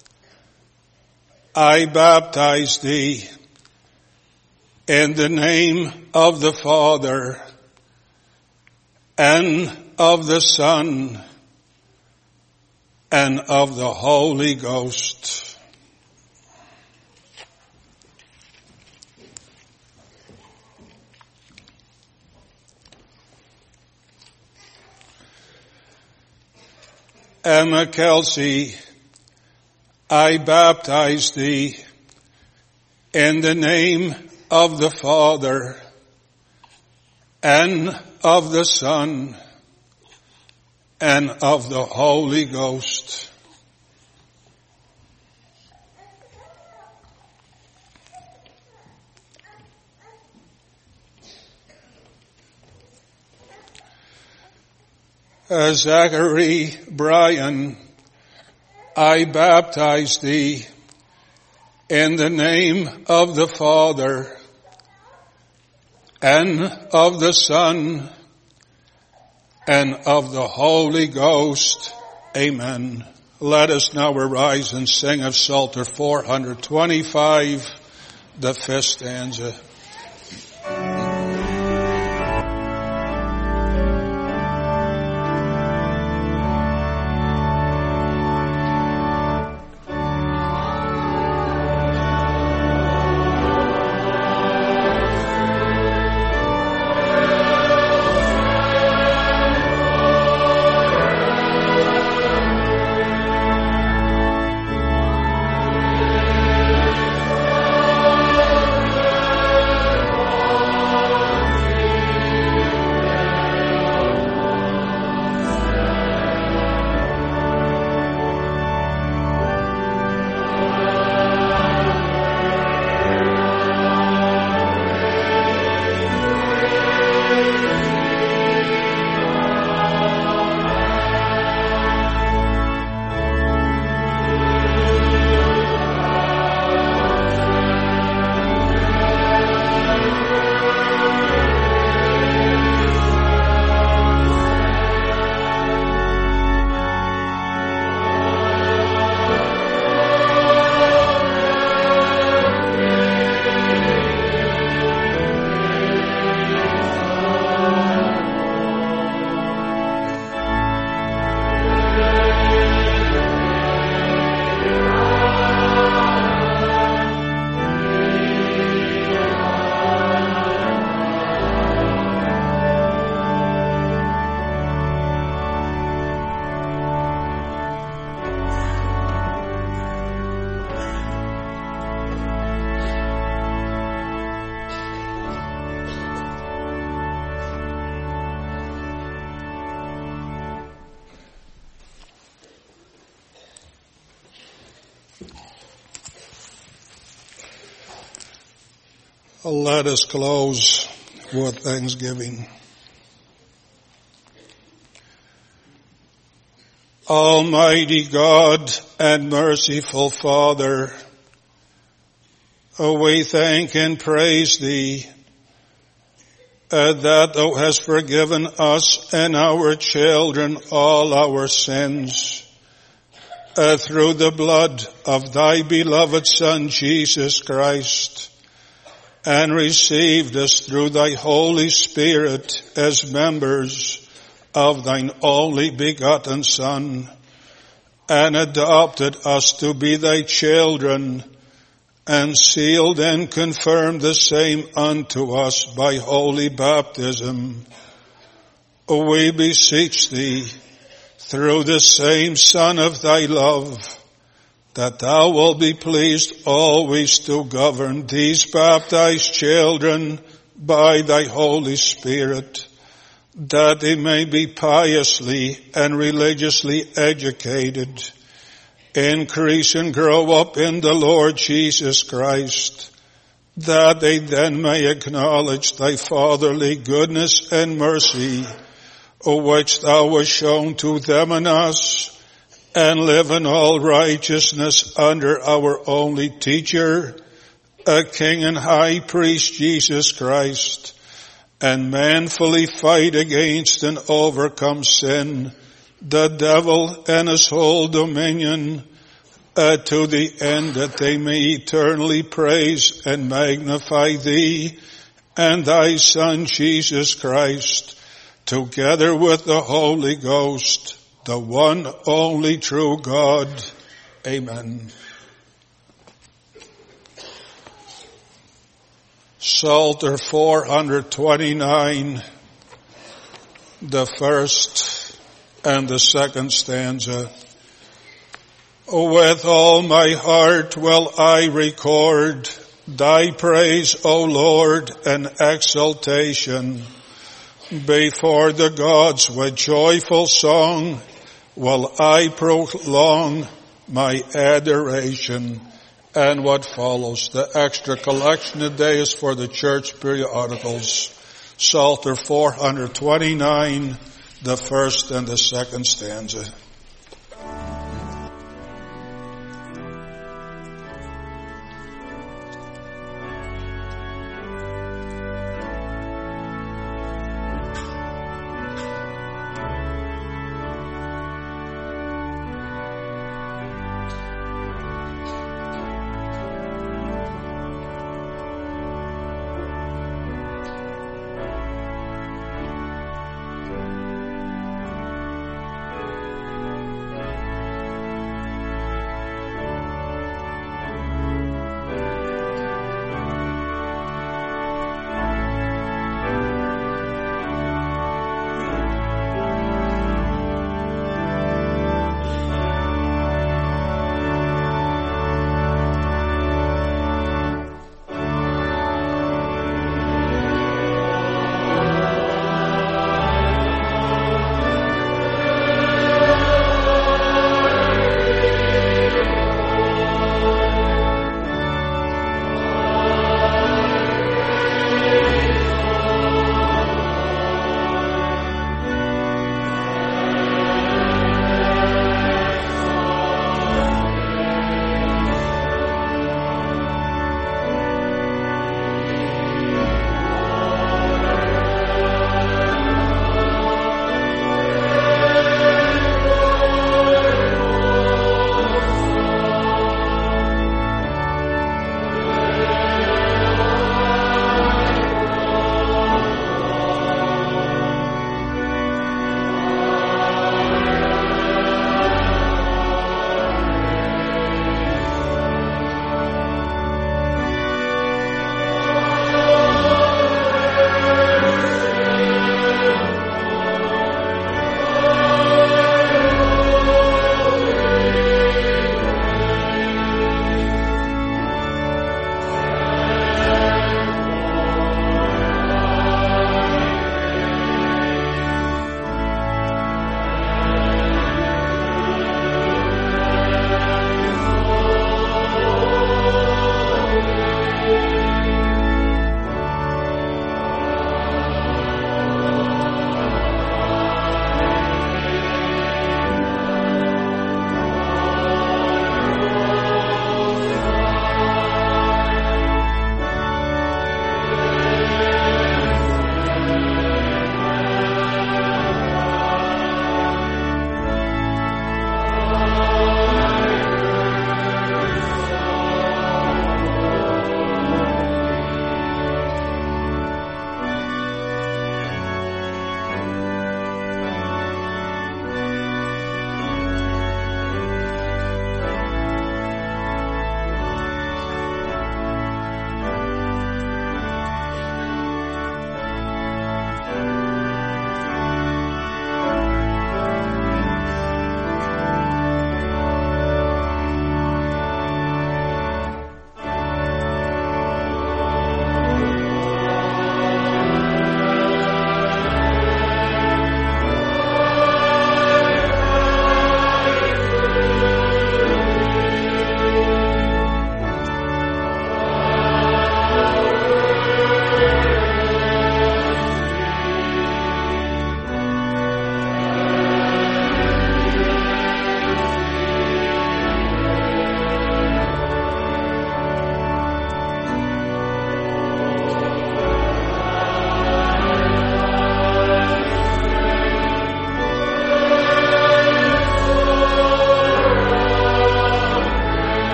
Speaker 1: I baptize thee in the name of the Father and of the Son and of the Holy Ghost. Emma Kelsey, I baptize thee in the name of the Father and of the Son and of the Holy Ghost. Zachary Bryan, I baptize thee in the name of the Father and of the Son and of the Holy Ghost. Amen. Let us now arise and sing of Psalter 425, the fifth stanza. Let us close with thanksgiving. Almighty God and merciful Father, we thank and praise Thee that Thou hast forgiven us and our children all our sins through the blood of Thy beloved Son, Jesus Christ, and received us through Thy Holy Spirit as members of Thine only begotten Son, and adopted us to be Thy children, and sealed and confirmed the same unto us by holy baptism. We beseech Thee, through the same Son of Thy love, that Thou wilt be pleased always to govern these baptized children by Thy Holy Spirit, that they may be piously and religiously educated, increase and grow up in the Lord Jesus Christ, that they then may acknowledge Thy fatherly goodness and mercy, which Thou hast shown to them and us, and live in all righteousness under our only teacher, a King and High Priest, Jesus Christ, and manfully fight against and overcome sin, the devil and his whole dominion, to the end that they may eternally praise and magnify Thee and Thy Son Jesus Christ, together with the Holy Ghost, the one only true God. Amen. Psalter 429, the first and the second stanza. With all my heart will I record Thy praise, O Lord, and exaltation. Before the gods with joyful song will I prolong my adoration. And what follows, the extra collection today is for the church periodicals. Psalter 429, the first and the second stanza.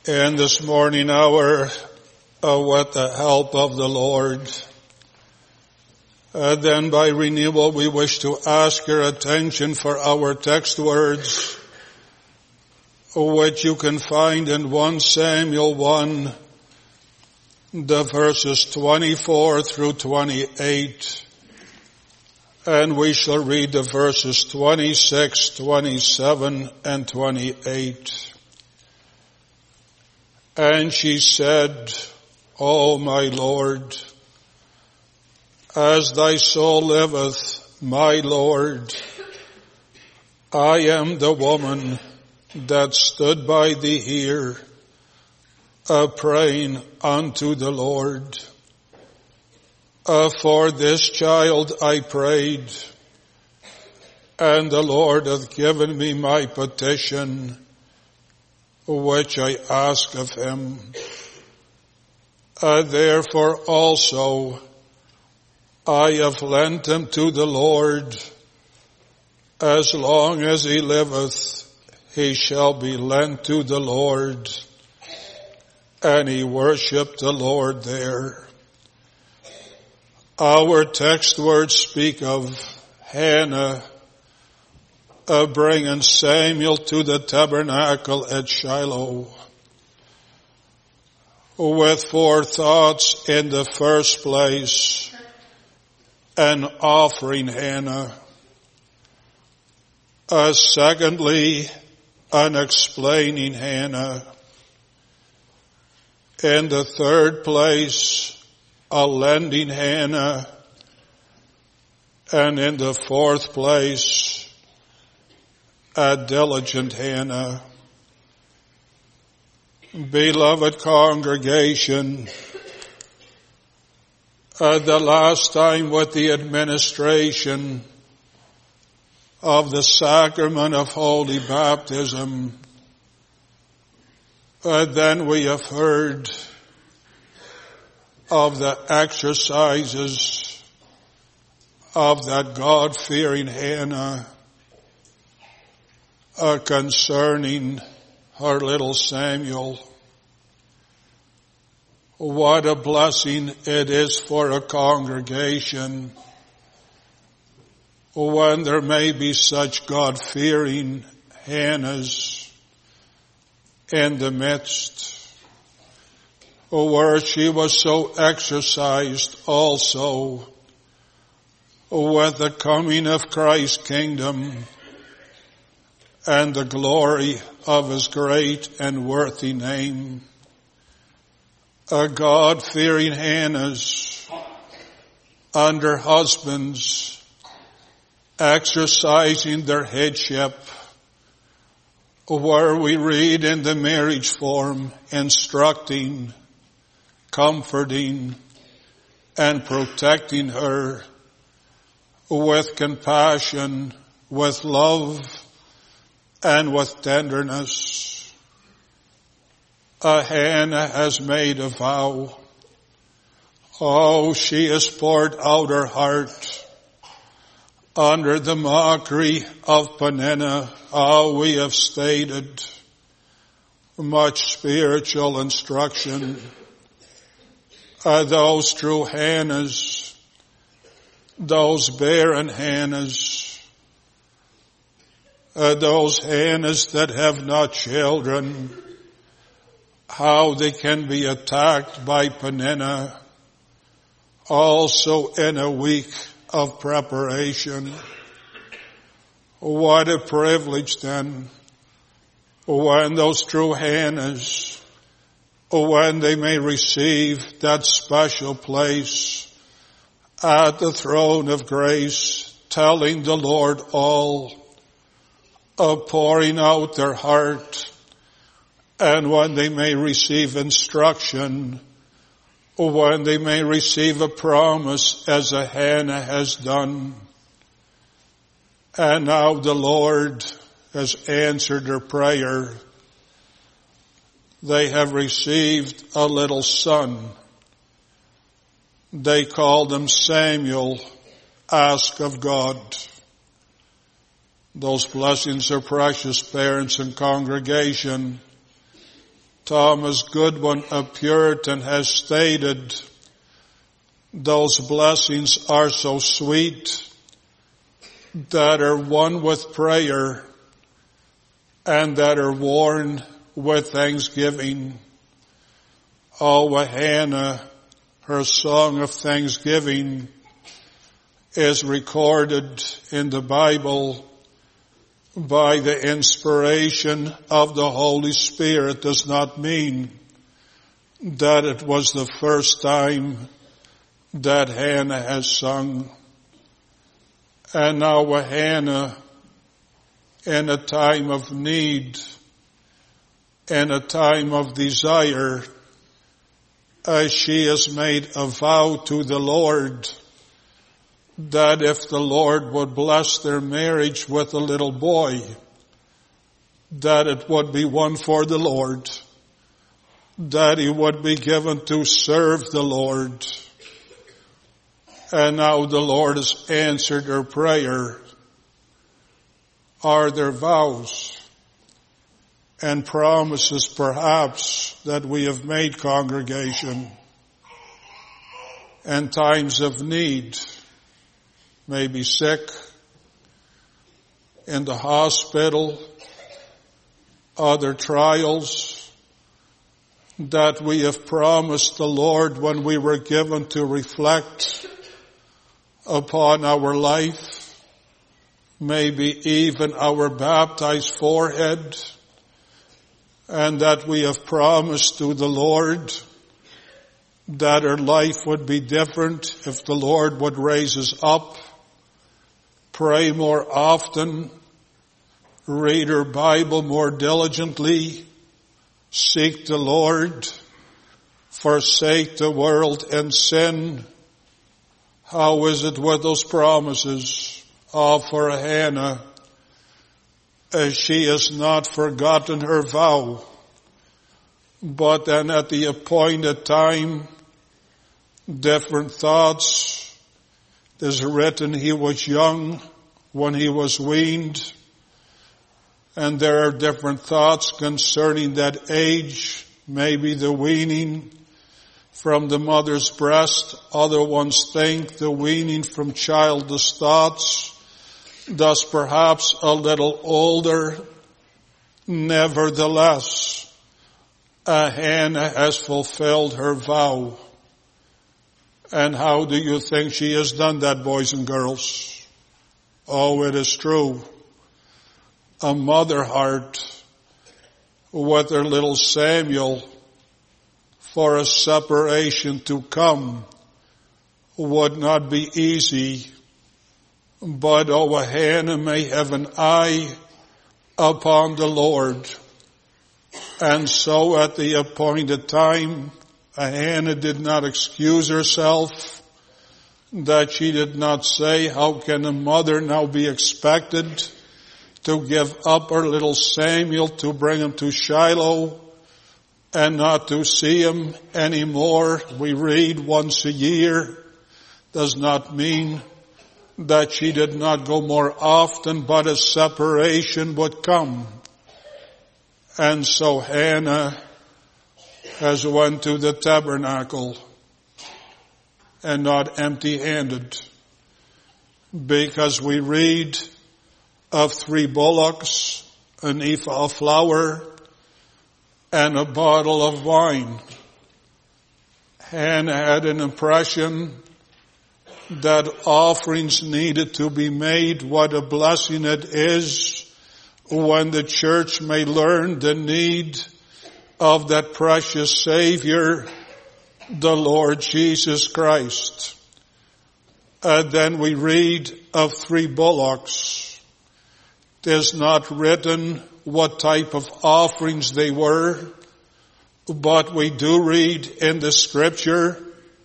Speaker 1: in this morning hour with the help of the Lord. Then by renewal we wish to ask your attention for our text words, which you can find in 1 Samuel 1, the verses 24 through 28. And we shall read the verses 26, 27, and 28. And she said, O my Lord, as thy soul liveth, my Lord, I am the woman that stood by thee here, praying unto the Lord. For this child I prayed, and the Lord hath given me my petition, which I ask of him. Therefore also I have lent him to the Lord. As long as he liveth, he shall be lent to the Lord. And he worshipped the Lord there. Our text words speak of Hannah bringing Samuel to the tabernacle at Shiloh with 4 thoughts. In the first place, an offering Hannah. Secondly, an explaining Hannah. In the third place, a lending Hannah. And in the fourth place, a diligent Hannah. Beloved congregation, the last time with the administration of the sacrament of holy baptism, then we have heard of the exercises of that God-fearing Hannah concerning her little Samuel. What a blessing it is for a congregation when there may be such God-fearing Hannahs in the midst, where she was so exercised also with the coming of Christ's kingdom and the glory of his great and worthy name. A God-fearing Hannahs under husbands exercising their headship, where we read in the marriage form, instructing, comforting, and protecting her with compassion, with love, and with tenderness. Hannah has made a vow. Oh, she has poured out her heart under the mockery of Peninnah. Oh, we have stated much spiritual instruction. Those true Hannahs, those barren Hannahs, those Hannahs that have not children, how they can be attacked by Peninnah, also in a week of preparation. What a privilege then, when those true Hannahs, when they may receive that special place at the throne of grace, telling the Lord all, pouring out their heart, and when they may receive instruction, when they may receive a promise as a Hannah has done. And now the Lord has answered their prayer. They have received a little son. They called him Samuel, ask of God. Those blessings are precious, parents and congregation. Thomas Goodwin, a Puritan, has stated, those blessings are so sweet that are won with prayer and that are worn with thanksgiving. Oh, Hannah, her song of thanksgiving is recorded in the Bible by the inspiration of the Holy Spirit. Does not mean that it was the first time that Hannah has sung. And now Hannah, in a time of need, in a time of desire, as she has made a vow to the Lord that if the Lord would bless their marriage with a little boy, that it would be one for the Lord, that he would be given to serve the Lord. And now the Lord has answered her prayer. Are there vows and promises perhaps that we have made, congregation, and times of need, maybe sick, in the hospital, other trials, that we have promised the Lord when we were given to reflect upon our life, maybe even our baptized forehead, and that we have promised to the Lord that our life would be different if the Lord would raise us up, pray more often, read our Bible more diligently, seek the Lord, forsake the world and sin. How is it with those promises? Oh, for Hannah, as she has not forgotten her vow, but then at the appointed time, different thoughts. It is written he was young when he was weaned, and there are different thoughts concerning that age, maybe the weaning from the mother's breast. Other ones think the weaning from childless thoughts, thus perhaps a little older. Nevertheless, Hannah has fulfilled her vow. And how do you think she has done that, boys and girls? Oh, it is true. A mother heart with her little Samuel, for a separation to come would not be easy. But oh, Hannah may have an eye upon the Lord. And so at the appointed time, Hannah did not excuse herself, that she did not say, how can a mother now be expected to give up her little Samuel to bring him to Shiloh and not to see him anymore? We read once a year. Does not mean that she did not go more often, but a separation would come. And so Hannah has went to the tabernacle and not empty-handed, because we read of 3 bullocks, an ephah of flour, and a bottle of wine. Hannah had an impression that offerings needed to be made. What a blessing it is when the church may learn the need of that precious Savior, the Lord Jesus Christ. Then we read of 3 bullocks. It is not written what type of offerings they were, but we do read in the scripture,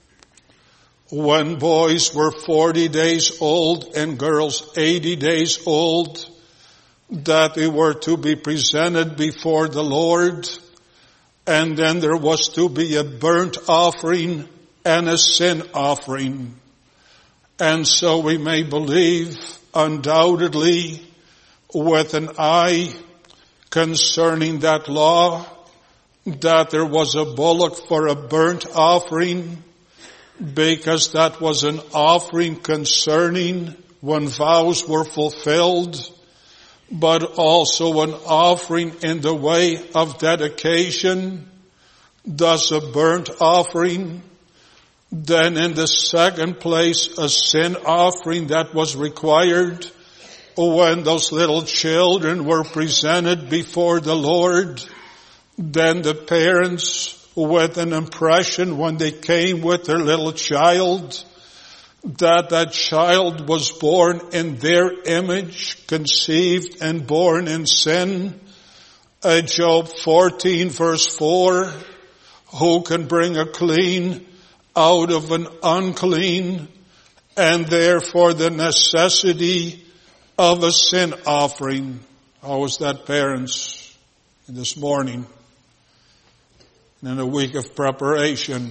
Speaker 1: when boys were 40 days old and girls 80 days old, that they were to be presented before the Lord, and then there was to be a burnt offering and a sin offering. And so we may believe undoubtedly with an eye concerning that law, that there was a bullock for a burnt offering, because that was an offering concerning when vows were fulfilled, but also an offering in the way of dedication, thus a burnt offering. Then in the second place, a sin offering that was required when those little children were presented before the Lord. Then the parents, with an impression when they came with their little child, that child was born in their image, conceived and born in sin. Job 14 verse 4, who can bring a clean out of an unclean, and therefore the necessity of a sin offering. How was that, parents, this morning? In a week of preparation,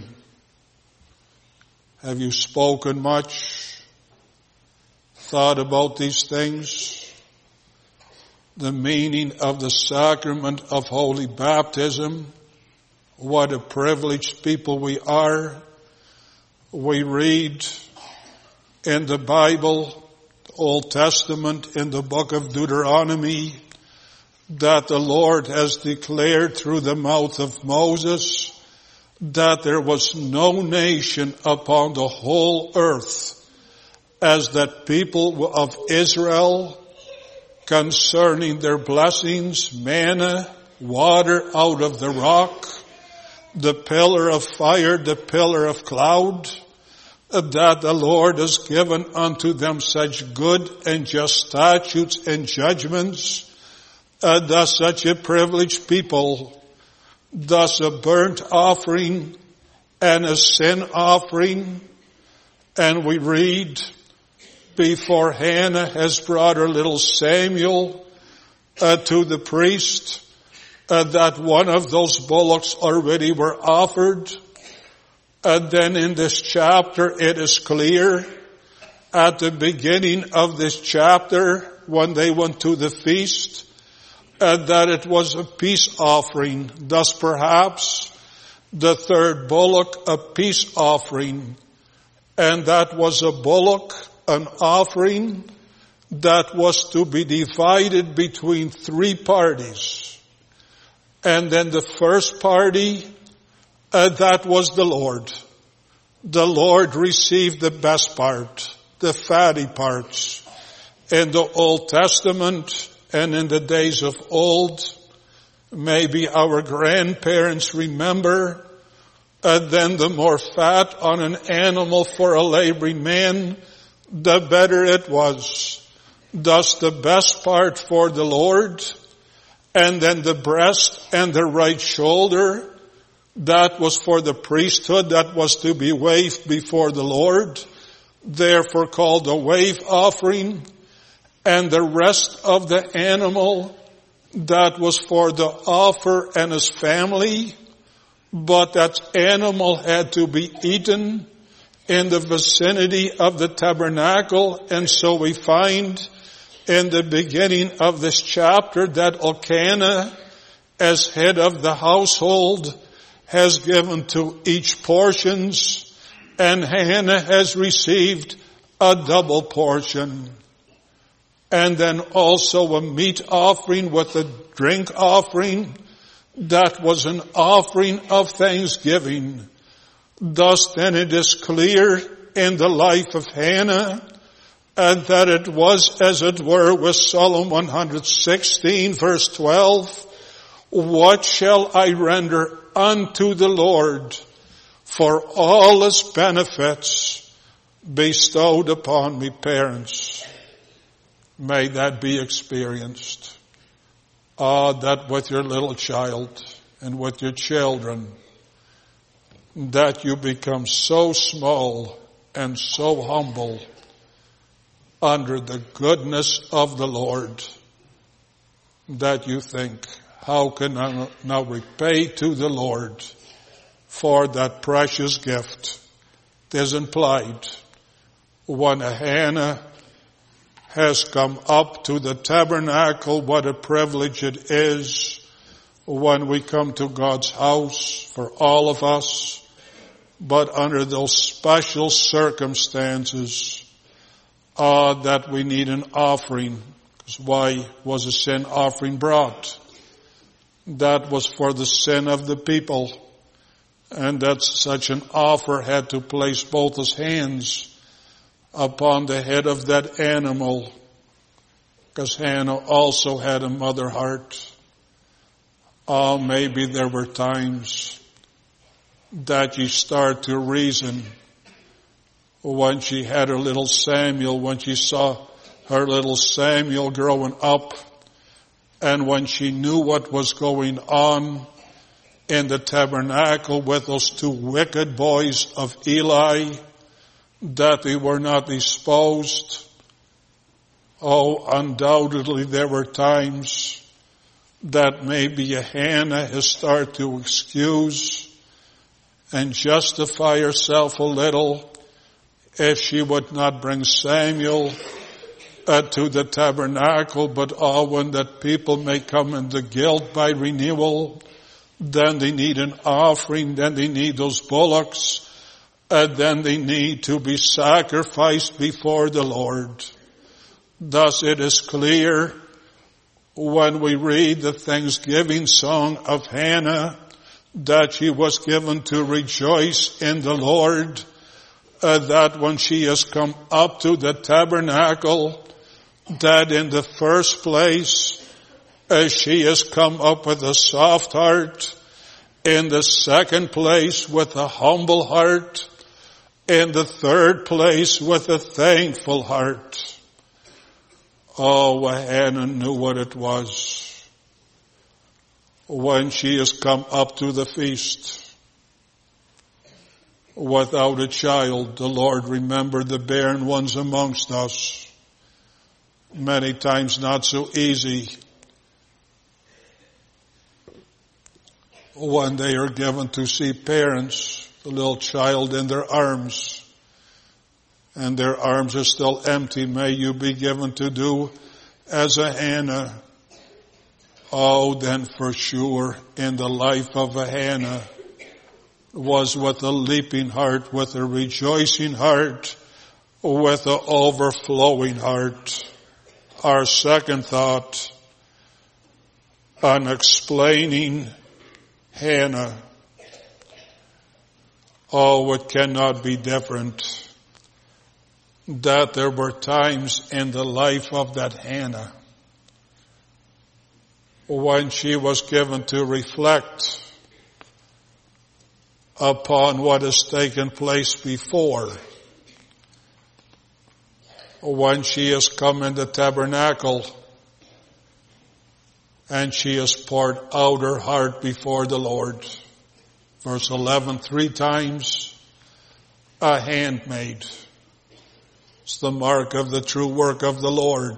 Speaker 1: have you spoken much, thought about these things? The meaning of the sacrament of holy baptism, what a privileged people we are. We read in the Bible, the Old Testament, in the book of Deuteronomy, that the Lord has declared through the mouth of Moses that there was no nation upon the whole earth as that people of Israel, concerning their blessings, manna, water out of the rock, the pillar of fire, the pillar of cloud, that the Lord has given unto them such good and just statutes and judgments, thus such a privileged people, thus a burnt offering and a sin offering. And we read, before Hannah has brought her little Samuel to the priest, that one of those bullocks already were offered. And then in this chapter it is clear, at the beginning of this chapter, when they went to the feast, that it was a peace offering. Thus perhaps the third bullock, a peace offering. And that was a bullock, an offering that was to be divided between three parties. And then the first party, that was the Lord. The Lord received the best part, the fatty parts. In the Old Testament and in the days of old, maybe our grandparents remember, then the more fat on an animal for a laboring man, the better it was. Thus the best part for the Lord, and then the breast and the right shoulder, that was for the priesthood, that was to be waved before the Lord, therefore called a wave offering. And the rest of the animal, that was for the offer and his family, but that animal had to be eaten in the vicinity of the tabernacle. And so we find in the beginning of this chapter that Elkanah, as head of the household, has given to each portions, and Hannah has received a double portion. And then also a meat offering with a drink offering, that was an offering of thanksgiving. Thus then it is clear in the life of Hannah, and that it was, as it were, with Psalm 116 verse 12, what shall I render unto the Lord for all his benefits bestowed upon me? Parents, may that be experienced. That with your little child and with your children, that you become so small and so humble under the goodness of the Lord, that you think, how can I now repay to the Lord for that precious gift? It is implied when Hannah has come up to the tabernacle, what a privilege it is when we come to God's house for all of us, but under those special circumstances, that we need an offering. Because why was a sin offering brought? That was for the sin of the people. And that such an offer had to place both his hands upon the head of that animal. Because Hannah also had a mother heart. Maybe there were times that you start to reason when she had her little Samuel, when she saw her little Samuel growing up, and when she knew what was going on in the tabernacle with those two wicked boys of Eli, that they were not disposed. Undoubtedly there were times that maybe Hannah has started to excuse and justify herself a little if she would not bring Samuel to the tabernacle, but when that people may come into guilt by renewal, then they need an offering, then they need those bullocks, and then they need to be sacrificed before the Lord. Thus it is clear when we read the Thanksgiving song of Hannah that she was given to rejoice in the Lord, that when she has come up to the tabernacle, that in the first place, she has come up with a soft heart, in the second place with a humble heart, in the third place with a thankful heart. Hannah knew what it was when she has come up to the feast without a child. The Lord remembered the barren ones amongst us. Many times not so easy when they are given to see parents, the little child in their arms, and their arms are still empty. May you be given to do as a Hannah. Then for sure in the life of a Hannah was with a leaping heart, with a rejoicing heart, with an overflowing heart. Our second thought on explaining Hannah. It cannot be different that there were times in the life of that Hannah when she was given to reflect upon what has taken place before. When she has come in the tabernacle and she has poured out her heart before the Lord. Verse 11, 3 times, a handmaid. It's the mark of the true work of the Lord.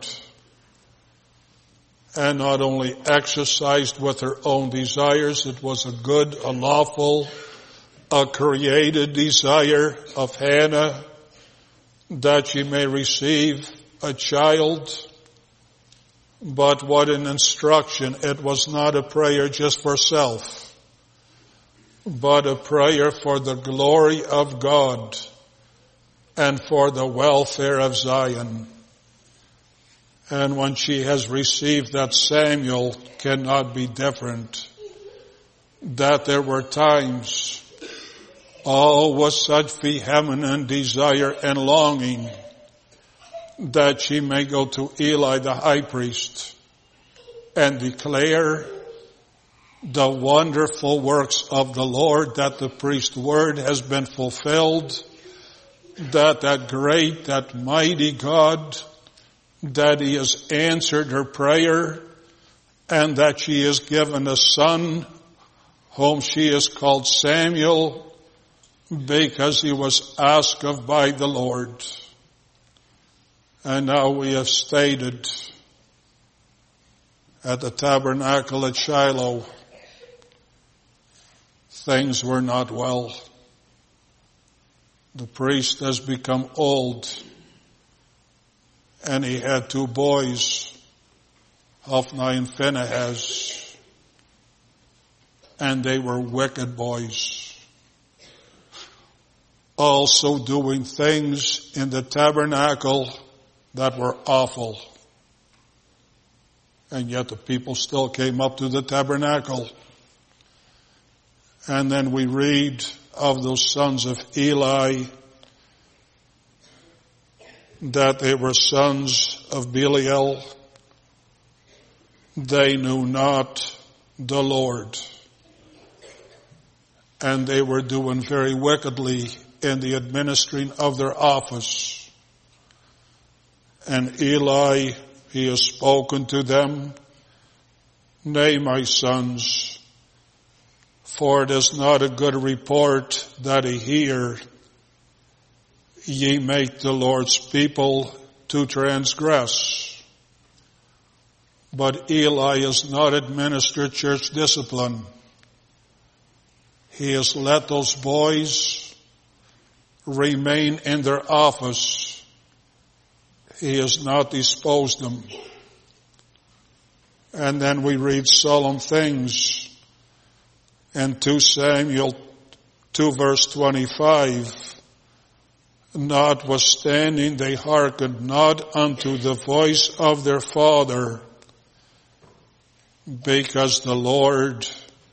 Speaker 1: And not only exercised with her own desires, it was a good, a lawful, a created desire of Hannah that she may receive a child. But what an instruction. It was not a prayer just for self, but a prayer for the glory of God and for the welfare of Zion. And when she has received that Samuel, cannot be different. That there were times, with such vehement desire and longing, that she may go to Eli the high priest and declare the wonderful works of the Lord, that the priest's word has been fulfilled, that great, that mighty God, that he has answered her prayer, and that she is given a son whom she has called Samuel, because he was asked of by the Lord. And now we have stated at the tabernacle at Shiloh, things were not well. The priest has become old, and he had 2 boys, Hophni and Phinehas. and they were wicked boys, also doing things in the tabernacle that were awful. And yet the people still came up to the tabernacle. And then we read of those sons of Eli that they were sons of Belial. They knew not the Lord. And they were doing very wickedly in the administering of their office. And Eli, he has spoken to them, "Nay, my sons, for it is not a good report that I hear, ye make the Lord's people to transgress." But Eli has not administered church discipline. He has let those boys remain in their office. He has not disposed them. And then we read solemn things in 2 Samuel 2 verse 25. "Notwithstanding they hearkened not unto the voice of their father, because the Lord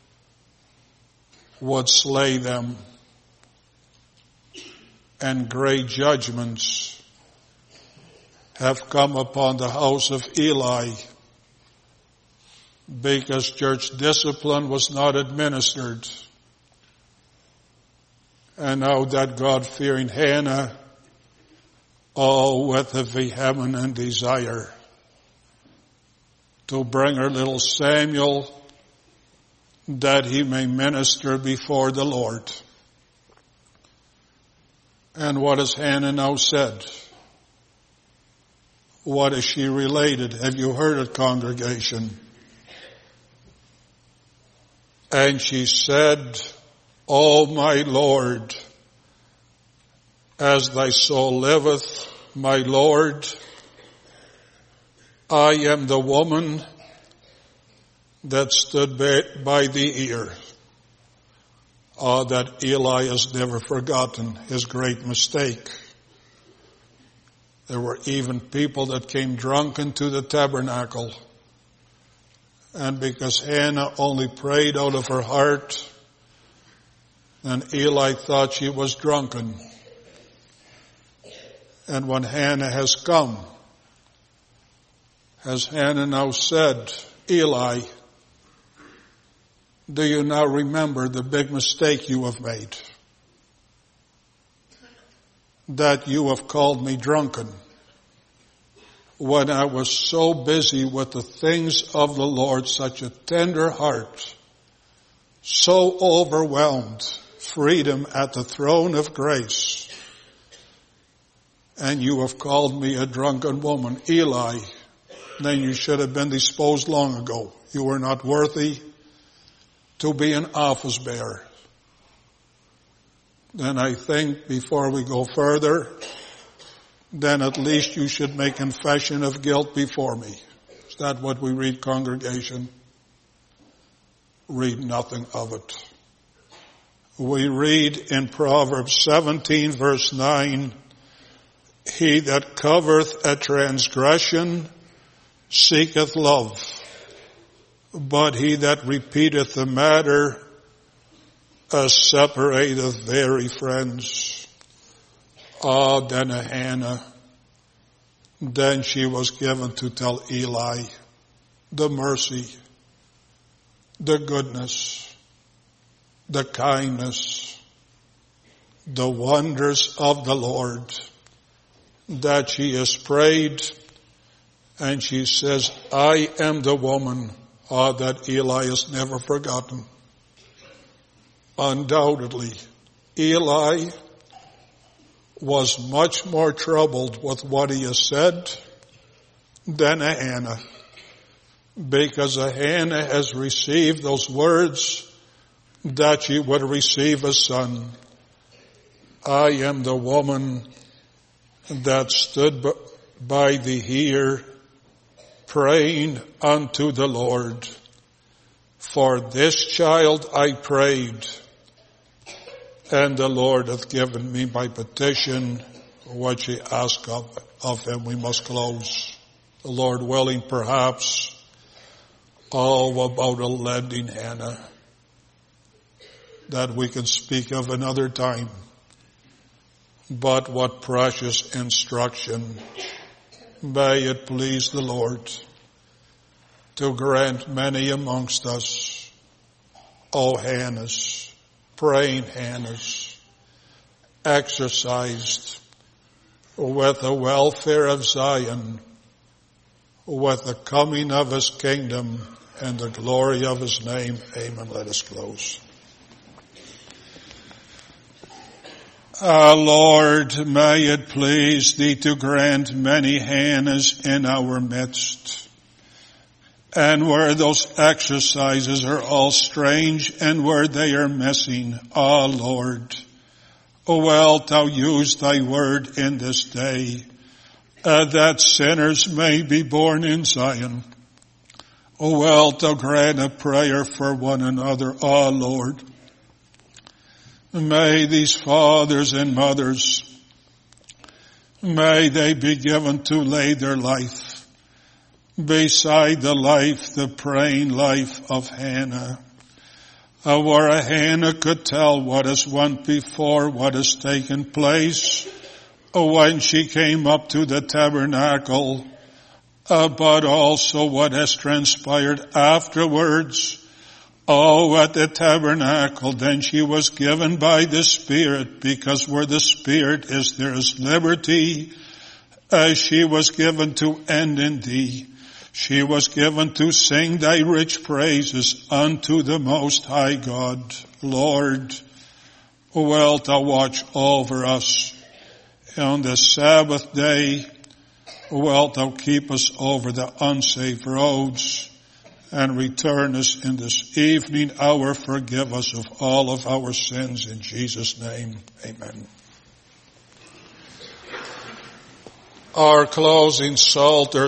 Speaker 1: would slay them, and great judgments have come upon the house of Eli, because church discipline was not administered." And now that God-fearing Hannah, with a vehement desire to bring her little Samuel that he may minister before the Lord. And what has Hannah now said? What has she related? Have you heard it, congregation? And she said, "O my Lord, as thy soul liveth, my Lord, I am the woman that stood by the ear." That Eli has never forgotten his great mistake. There were even people that came drunk into the tabernacle. And because Hannah only prayed out of her heart, and Eli thought she was drunken. And when Hannah has come, has Hannah now said, "Eli, do you now remember the big mistake you have made? That you have called me drunken when I was so busy with the things of the Lord, such a tender heart, so overwhelmed, freedom at the throne of grace. And you have called me a drunken woman." Eli, then you should have been disposed long ago. You were not worthy to be an office bearer. Then I think before we go further, then at least you should make confession of guilt before me. Is that what we read, congregation? Read nothing of it. We read in Proverbs 17 verse 9, "He that covereth a transgression seeketh love, but he that repeateth the matter separateth very friends." Then Hannah, then she was given to tell Eli the mercy, the goodness, the kindness, the wonders of the Lord, that she has prayed, and she says, "I am the woman that Eli has never forgotten." Undoubtedly, Eli was much more troubled with what he has said than Hannah, because Hannah has received those words that she would receive a son. "I am the woman that stood by the ear, praying unto the Lord. For this child I prayed, and the Lord hath given me my petition, which he asked of him. We must close. The Lord willing, perhaps, all about a lending Hannah that we can speak of another time. But what precious instruction. May it please the Lord to grant many amongst us, O Hannahs, praying Hannahs, exercised with the welfare of Zion, with the coming of his kingdom and the glory of his name. Amen. Let us close. Lord, may it please thee to grant many Hannahs in our midst. And where those exercises are all strange and where they are missing, Lord, wilt thou use thy word in this day, that sinners may be born in Zion. Wilt thou grant a prayer for one another, Lord. May these fathers and mothers, may they be given to lay their life beside the life, the praying life of Hannah, where a Hannah could tell what has went before, what has taken place when she came up to the tabernacle, but also what has transpired afterwards. At the tabernacle, then she was given by the Spirit, because where the Spirit is, there is liberty. She was given to end in thee. She was given to sing thy rich praises unto the Most High God. Lord, wilt thou watch over us on the Sabbath day? Wilt thou keep us over the unsafe roads? And return us in this evening hour. Forgive us of all of our sins in Jesus' name. Amen. Our closing Psalter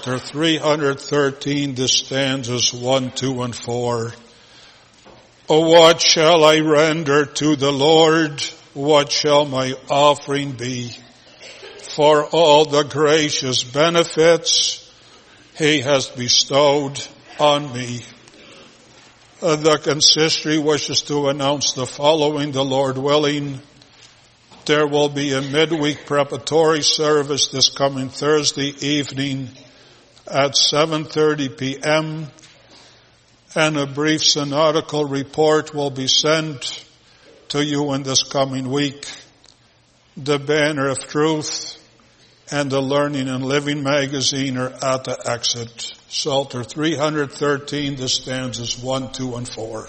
Speaker 1: 313, the stanzas 1, 2, and 4. What shall I render to the Lord? What shall my offering be? For all the gracious benefits he has bestowed on me. The consistory wishes to announce the following, the Lord willing. There will be a midweek preparatory service this coming Thursday evening at 7:30 p.m. and a brief synodical report will be sent to you in this coming week. The Banner of Truth and the Learning and Living magazine are at the exit. Psalter 313, the stanzas 1, 2, and 4.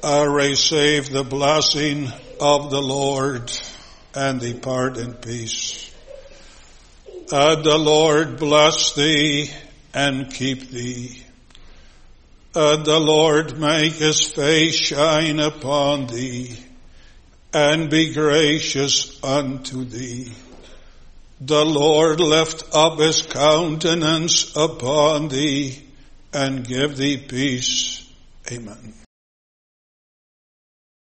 Speaker 1: receive the blessing of the Lord and depart in peace. The Lord bless thee and keep thee. The Lord make his face shine upon thee and be gracious unto thee. The Lord lift up his countenance upon thee and give thee peace. Amen.